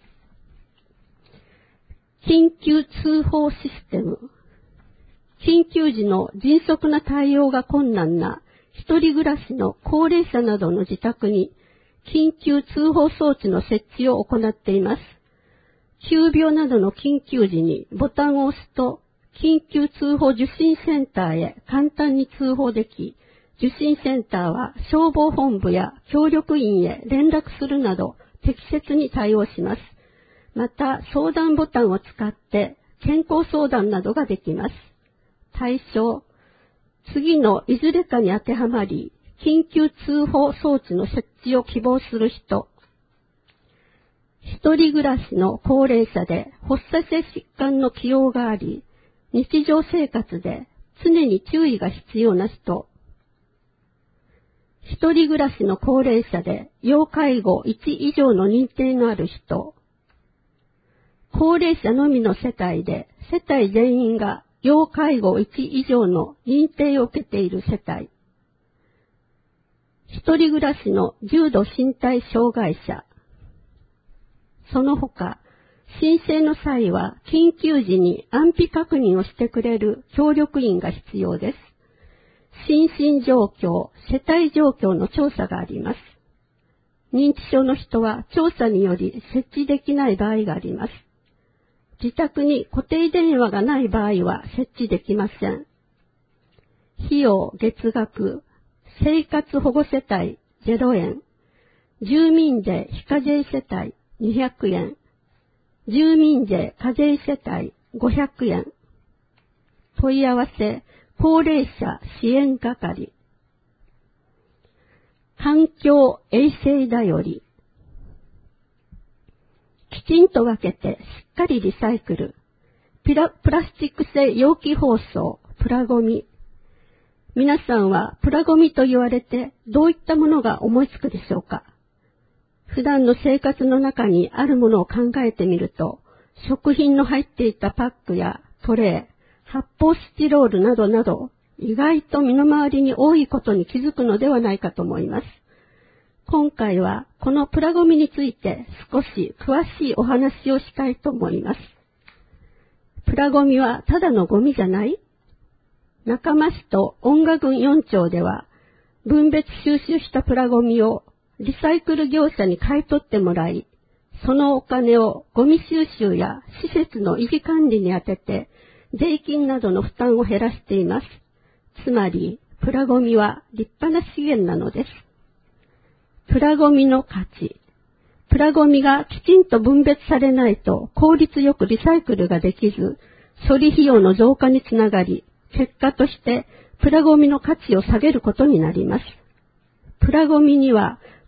緊急通報システム、緊急時の迅速な対応が困難な一人暮らしの高齢者などの自宅に緊急通報装置の設置を行っています。急病などの緊急時にボタンを押すと緊急通報受信センターへ簡単に通報でき、受信センターは消防本部や協力員へ連絡するなど適切に対応します。また相談ボタンを使って健康相談などができます。対象、次のいずれかに当てはまり、緊急通報装置の設置を希望する人。一人暮らしの高齢者で発作性疾患の既往があり、日常生活で常に注意が必要な人。一人暮らしの高齢者で要介護1以上の認定のある人。高齢者のみの世帯で世帯全員が要介護1以上の認定を受けている世帯。一人暮らしの重度身体障害者。その他、申請の際は緊急時に安否確認をしてくれる協力員が必要です。心身状況、世帯状況の調査があります。認知症の人は調査により設置できない場合があります。自宅に固定電話がない場合は設置できません。費用、月額、生活保護世帯0円、住民税非課税世帯200円、住民税課税世帯500円。問い合わせ、高齢者支援係。環境衛生だより。きちんと分けてしっかりリサイクル。プラスチック製容器包装、プラゴミ。皆さんはプラゴミと言われてどういったものが思いつくでしょうか？普段の生活の中にあるものを考えてみると、食品の入っていたパックやトレー、発泡スチロールなどなど、意外と身の回りに多いことに気づくのではないかと思います。今回はこのプラゴミについて少し詳しいお話をしたいと思います。プラゴミはただのゴミじゃない？中間市と恩賀郡4町では、分別収集したプラゴミをリサイクル業者に買い取ってもらい、そのお金をゴミ収集や施設の維持管理に充てて、税金などの負担を減らしています。つまり、プラゴミは立派な資源なのです。プラゴミの価値。プラゴミがきちんと分別されないと効率よくリサイクルができず、処理費用の増加につながり、結果としてプラゴミの価値を下げることになります。プラゴミには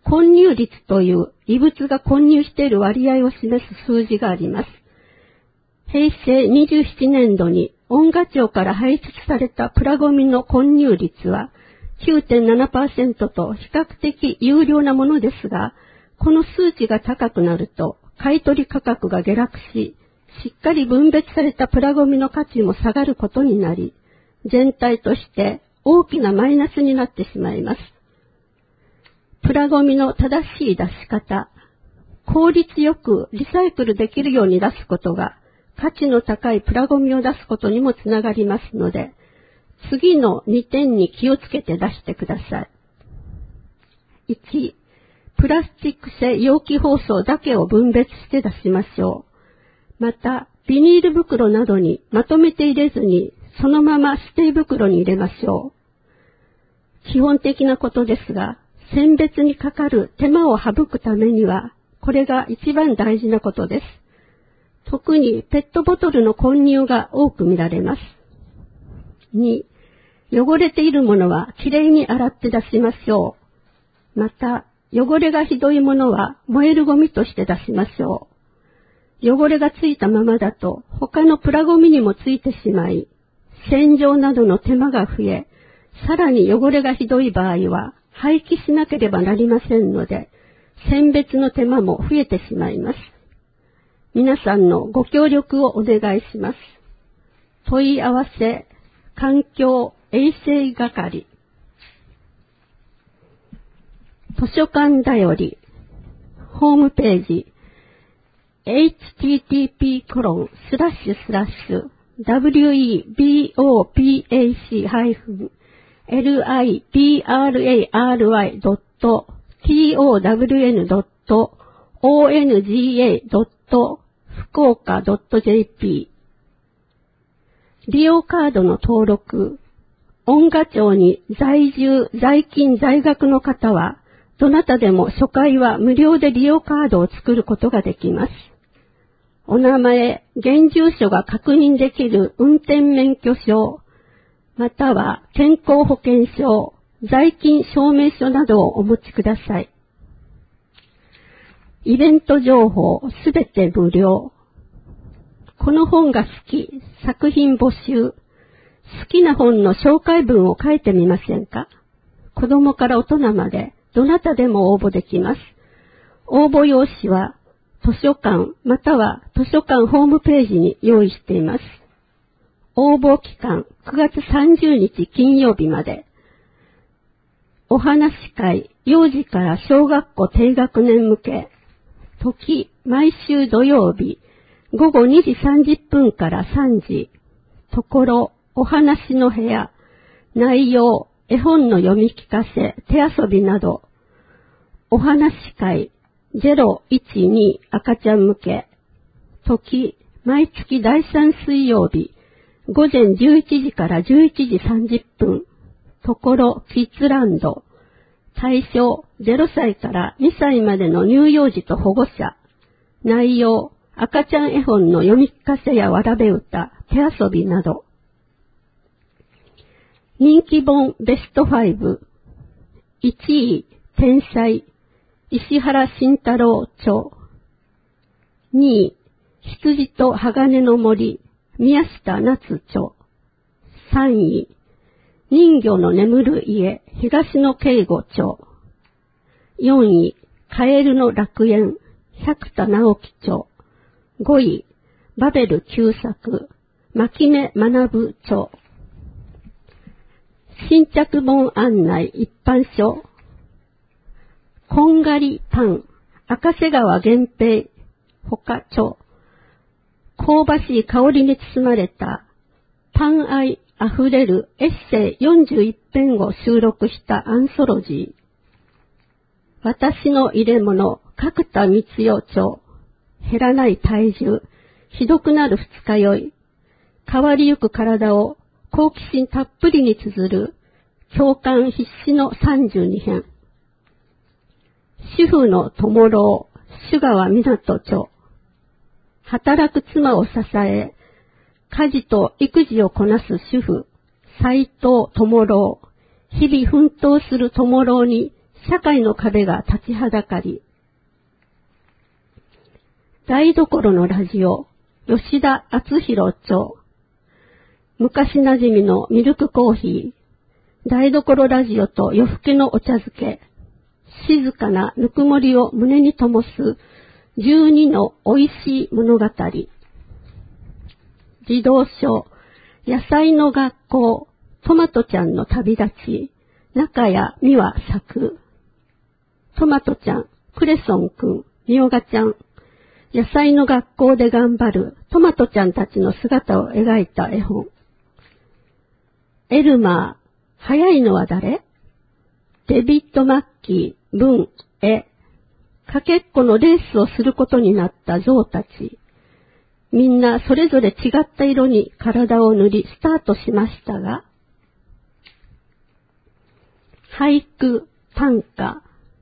混入率という異物が混入している割合を示す数字があります。平成27年度に音楽庁から排出されたプラゴミの混入率は 9.7% と比較的有料なものですが、この数値が高くなると買取価格が下落し、しっかり分別されたプラゴミの価値も下がることになり、全体として大きなマイナスになってしまいます。プラゴミの正しい出し方、効率よくリサイクルできるように出すことが価値の高いプラゴミを出すことにもつながりますので、次の2点に気をつけて出してください。1、プラスチック製容器包装だけを分別して出しましょう。また、ビニール袋などにまとめて入れずに、そのまま指定袋に入れましょう。基本的なことですが、選別にかかる手間を省くためには、これが一番大事なことです。特にペットボトルの混入が多く見られます。2、汚れているものはきれいに洗って出しましょう。また、汚れがひどいものは燃えるゴミとして出しましょう。汚れがついたままだと他のプラゴミにもついてしまい、洗浄などの手間が増え、さらに汚れがひどい場合は廃棄しなければなりませんので、選別の手間も増えてしまいます。皆さんのご協力をお願いします。問い合わせ、環境衛生係。図書館だより、ホームページ、http://webopici-library.fukuoka.jp 利用カードの登録、音楽庁に在住、在勤、在学の方は、どなたでも初回は無料で利用カードを作ることができます。お名前、現住所が確認できる運転免許証、または健康保険証、在勤証明書などをお持ちください。イベント情報すべて無料。この本が好き、作品募集。好きな本の紹介文を書いてみませんか？子供から大人までどなたでも応募できます。応募用紙は図書館または図書館ホームページに用意しています。応募期間9月30日金曜日まで。お話会幼児から小学校低学年向け。時毎週土曜日午後2時30分から3時。ところお話の部屋。内容絵本の読み聞かせ、手遊びなど。お話会012赤ちゃん向け。時毎月第3水曜日午前11時から11時30分。ところキッズランド。対象0歳から2歳までの乳幼児と保護者。内容赤ちゃん絵本の読み聞かせやわらべ歌、手遊びなど。人気本ベスト5。1位、天才、石原慎太郎著。2位、羊と鋼の森、宮下夏著。3位、人魚の眠る家、東野圭吾著。4位、カエルの楽園、百田直樹著。5位、バベル旧作、牧目学著。新着本案内一般書。こんがりパン、赤瀬川源平、他著。香ばしい香りに包まれた、パン愛あふれるエッセイ41編を収録したアンソロジー。私の入れ物、角田光代著。減らない体重、ひどくなる二日酔い。変わりゆく体を好奇心たっぷりに綴る共感必至の32編。主婦の友郎、朱川湊著。働く妻を支え、家事と育児をこなす主婦、斉藤友郎。日々奮闘する友郎に社会の壁が立ちはだかり、台所のラジオ、吉田敦弘町、昔馴染みのミルクコーヒー、台所ラジオと夜更けのお茶漬け、静かなぬくもりを胸に灯す12の美味しい物語、児童書、野菜の学校、トマトちゃんの旅立ち、中谷美和作、トマトちゃん、クレソンくん、みおがちゃん、野菜の学校で頑張るトマトちゃんたちの姿を描いた絵本。エルマー、早いのは誰？デビッド・マッキー、文、絵。かけっこのレースをすることになった象たち。みんなそれぞれ違った色に体を塗りスタートしましたが、俳句、短歌。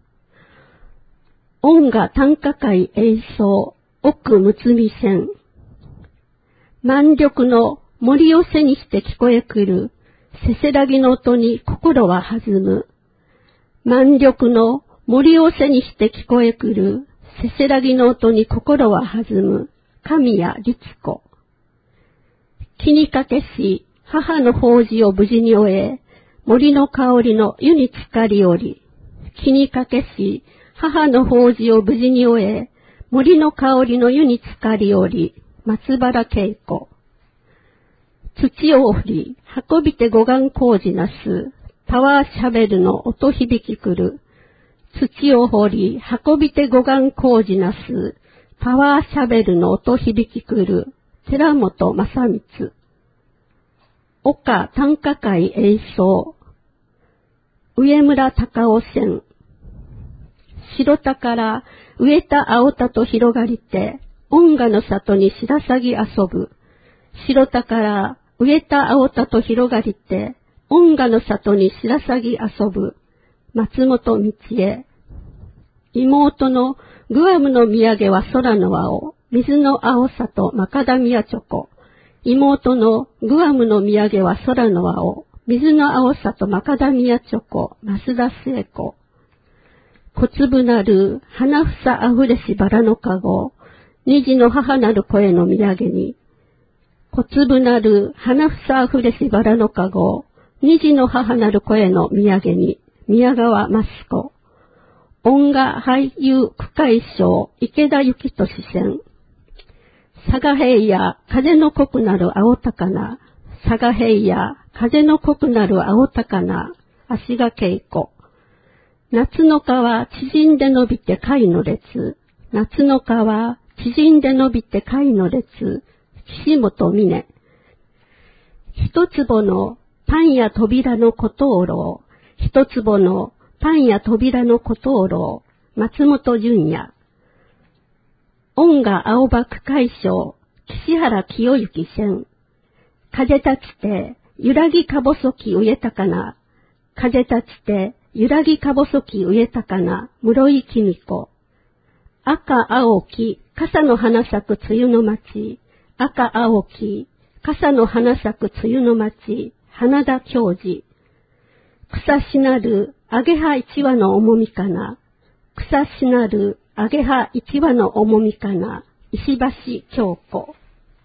音楽短歌会演奏、奥むつみ線。満緑の森寄せにして聞こえくる、せせらぎの音に心は弾む。満緑の森寄せにして聞こえくる、せせらぎの音に心は弾む。神谷律子。気にかけし、母の法事を無事に終え、森の香りの湯に浸かりおり。気にかけし、母の法事を無事に終え、森の香りの湯に浸かりおり。松原恵子。土を振り、運びて護岸工事なす、パワーシャベルの音響きくる。土を掘り、運びて護岸工事なす、パワーシャベルの音響きくる。寺本正光。岡短歌会演奏。上村隆夫線。白田から植えた青田と広がりて、音楽の里に白鷺遊ぶ。白田から植えた青田と広がりて、音楽の里に白鷺遊ぶ。松本道恵。妹のグアムの土産は空の青、水の青さとマカダミアチョコ。妹のグアムの土産は空の青、水の青さとマカダミアチョコ。増田聖子。小粒なる花房あふれしバラのかご、虹の母なる声の土産に。小粒なる花房あふれしバラのかご、虹の母なる声の土産に。宮川益子。音楽俳優区会賞池田幸俊選。佐賀平野風の濃くなる青高菜。佐賀平野風の濃くなる青高菜。足賀恵子。夏の川縮んで伸びて貝の列。夏の川縮んで伸びて貝の列。岸本美音。一坪のパンや扉の小灯籠。一坪のパンや扉の小灯籠。松本純也。音楽青葉区会賞岸原清之選。風立ちて揺らぎか細き植えたかな。風立ちて揺らぎか細き植えたかな。室井公子。赤青き傘の花咲く梅雨の町。赤青き傘の花咲く梅雨の町。花田教授。草しなるあげは一羽の重みかな。草しなるあげは一羽の重みかな。石橋京子。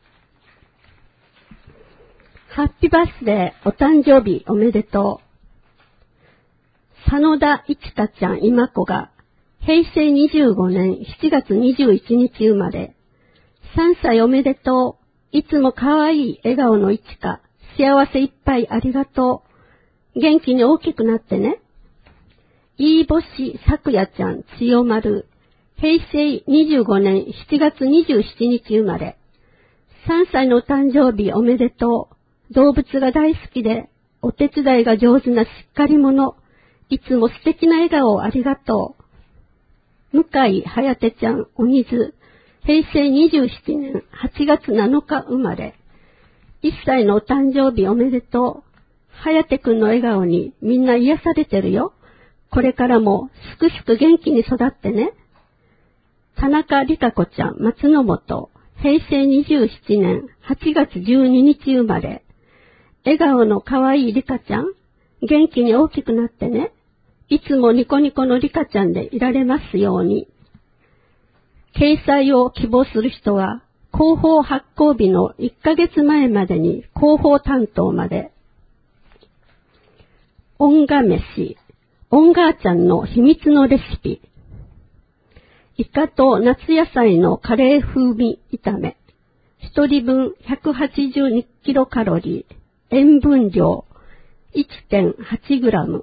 ハッピーバースデーお誕生日おめでとう。佐野田いちかちゃん今子が平成25年7月21日生まれ。3歳おめでとう。いつもかわいい笑顔のいちか。幸せいっぱいありがとう。元気に大きくなってね。飯星さくやちゃん千代丸。平成25年7月27日生まれ。3歳の誕生日おめでとう。動物が大好きで、お手伝いが上手なしっかり者。いつも素敵な笑顔をありがとう。向井はやてちゃんおにず。平成27年8月7日生まれ。1歳のお誕生日おめでとう。はやてくんの笑顔にみんな癒されてるよ。これからもすくすく元気に育ってね。田中理香子ちゃん松の本。平成27年8月12日生まれ。笑顔のかわいい理香ちゃん。元気に大きくなってね。 いつもニコニコのリカちゃんでいられますように。掲載を希望する人は、広報発行日の1ヶ月前までに広報担当まで。音が飯、音がーちゃんの秘密のレシピ。イカと夏野菜のカレー風味炒め。1人分182キロカロリー。塩分量 1.8 グラム。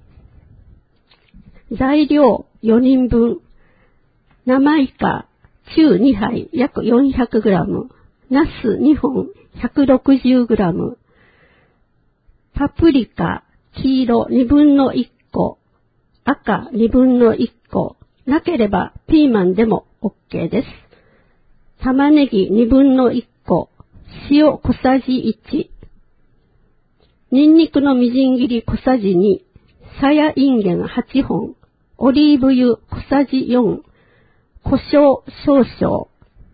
材料4人分。生イカ中2杯約400グラム。ナス2本160グラム。パプリカ黄色2分の1個。赤2分の1個。なければピーマンでも OK です。玉ねぎ2分の1個。塩小さじ1。ニンニクのみじん切り小さじ2。さやいんげん8本。オリーブ油小さじ4。胡椒少々。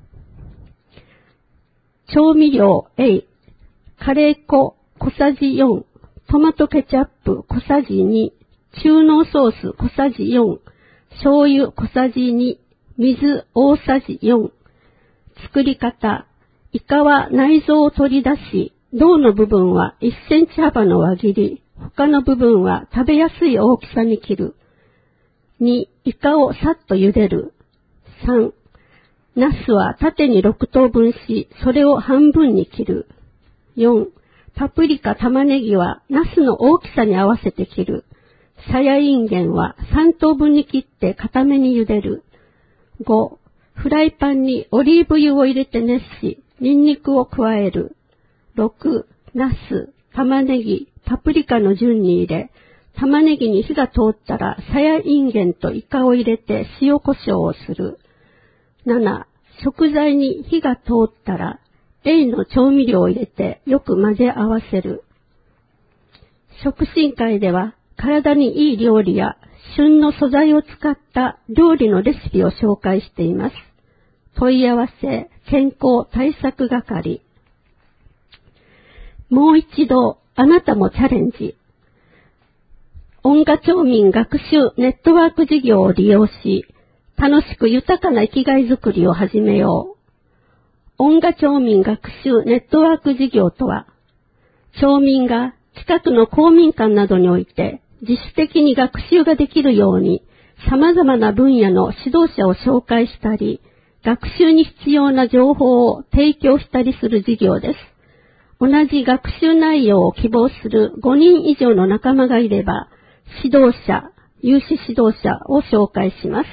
調味料 A。カレー粉小さじ4。トマトケチャップ小さじ2。中濃ソース小さじ4。醤油小さじ2。水大さじ4。作り方。イカは内臓を取り出し、胴の部分は1センチ幅の輪切り、他の部分は食べやすい大きさに切る。2、イカをさっと茹でる。3、ナスは縦に6等分し、それを半分に切る。4、パプリカ玉ねぎはナスの大きさに合わせて切る。さやいんげんは3等分に切って固めに茹でる。5、フライパンにオリーブ油を入れて熱し、ニンニクを加える。6、ナス、玉ねぎ、パプリカの順に入れ、玉ねぎに火が通ったら、さやいんげんとイカを入れて塩コショウをする。7、食材に火が通ったら、A の調味料を入れてよく混ぜ合わせる。食進会では、体にいい料理や旬の素材を使った料理のレシピを紹介しています。問い合わせ、健康対策係。もう一度、あなたもチャレンジ。音楽町民学習ネットワーク事業を利用し、楽しく豊かな生きがいづくりを始めよう。音楽町民学習ネットワーク事業とは、町民が近くの公民館などにおいて自主的に学習ができるように、様々な分野の指導者を紹介したり、学習に必要な情報を提供したりする事業です。同じ学習内容を希望する5人以上の仲間がいれば、指導者、有志指導者を紹介します。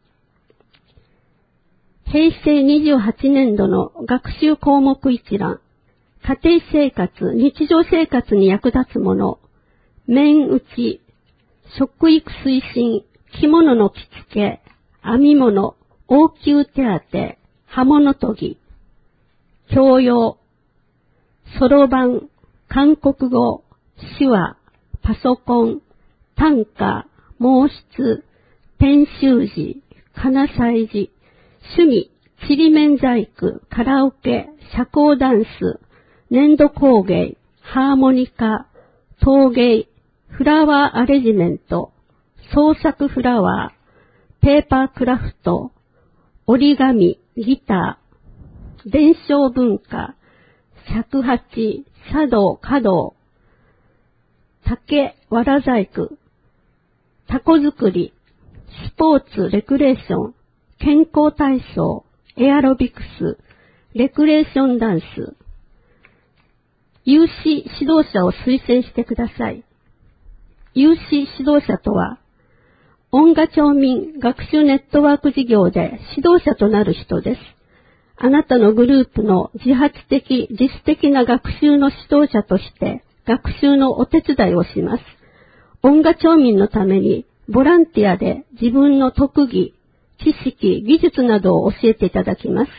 平成28年度の学習項目一覧、家庭生活、日常生活に役立つもの、面打ち、食育推進、着物の着付け、編み物、応急手当、刃物研ぎ、教養、そろばん、韓国語、手話、パソコン、短歌、毛筆、編集時、金祭時、趣味、ちりめん細工、カラオケ、社交ダンス、粘土工芸、ハーモニカ、陶芸、フラワーアレジメント、創作フラワー、ペーパークラフト、折り紙、ギター、伝承文化、尺八、茶道、華道、竹、わら細工、タコ作り、スポーツ、レクレーション、健康体操、エアロビクス、レクレーションダンス、有志指導者を推薦してください。有志指導者とは、音楽町民学習ネットワーク事業で指導者となる人です。あなたのグループの自発的、自主的な学習の指導者として学習のお手伝いをします。音楽町民のためにボランティアで自分の特技、知識、技術などを教えていただきます。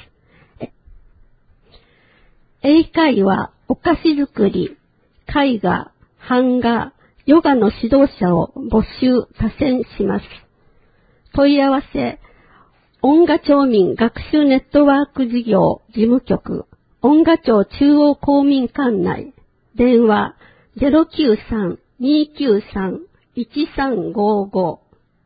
英会話、お菓子作り、絵画、版画、ヨガの指導者を募集、多選します。問い合わせ、音楽町民学習ネットワーク事業事務局、音楽町中央公民館内、電話 1355。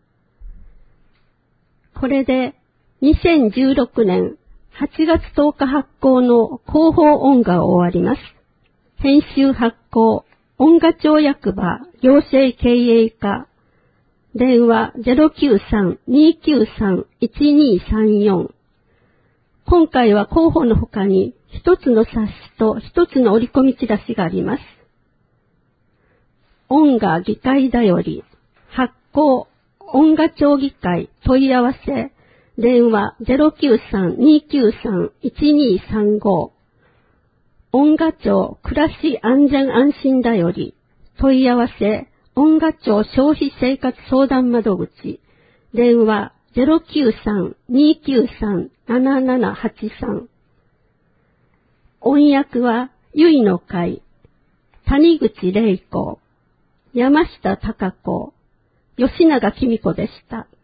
これで2016年8月10日発行の広報音画を終わります。編集発行、音画庁役場、行政経営課、電話 093-293-1234。今回は広報の他に一つの冊子と一つの折り込みチラシがあります。音画議会だより、発行、音画庁議会問い合わせ、電話 093-293-1235。音画庁暮らし安全安心だより、問い合わせ、音画庁消費生活相談窓口、電話 093-293-7783。音訳は、ゆいの会、谷口玲子、山下貴子、吉永紀美子でした。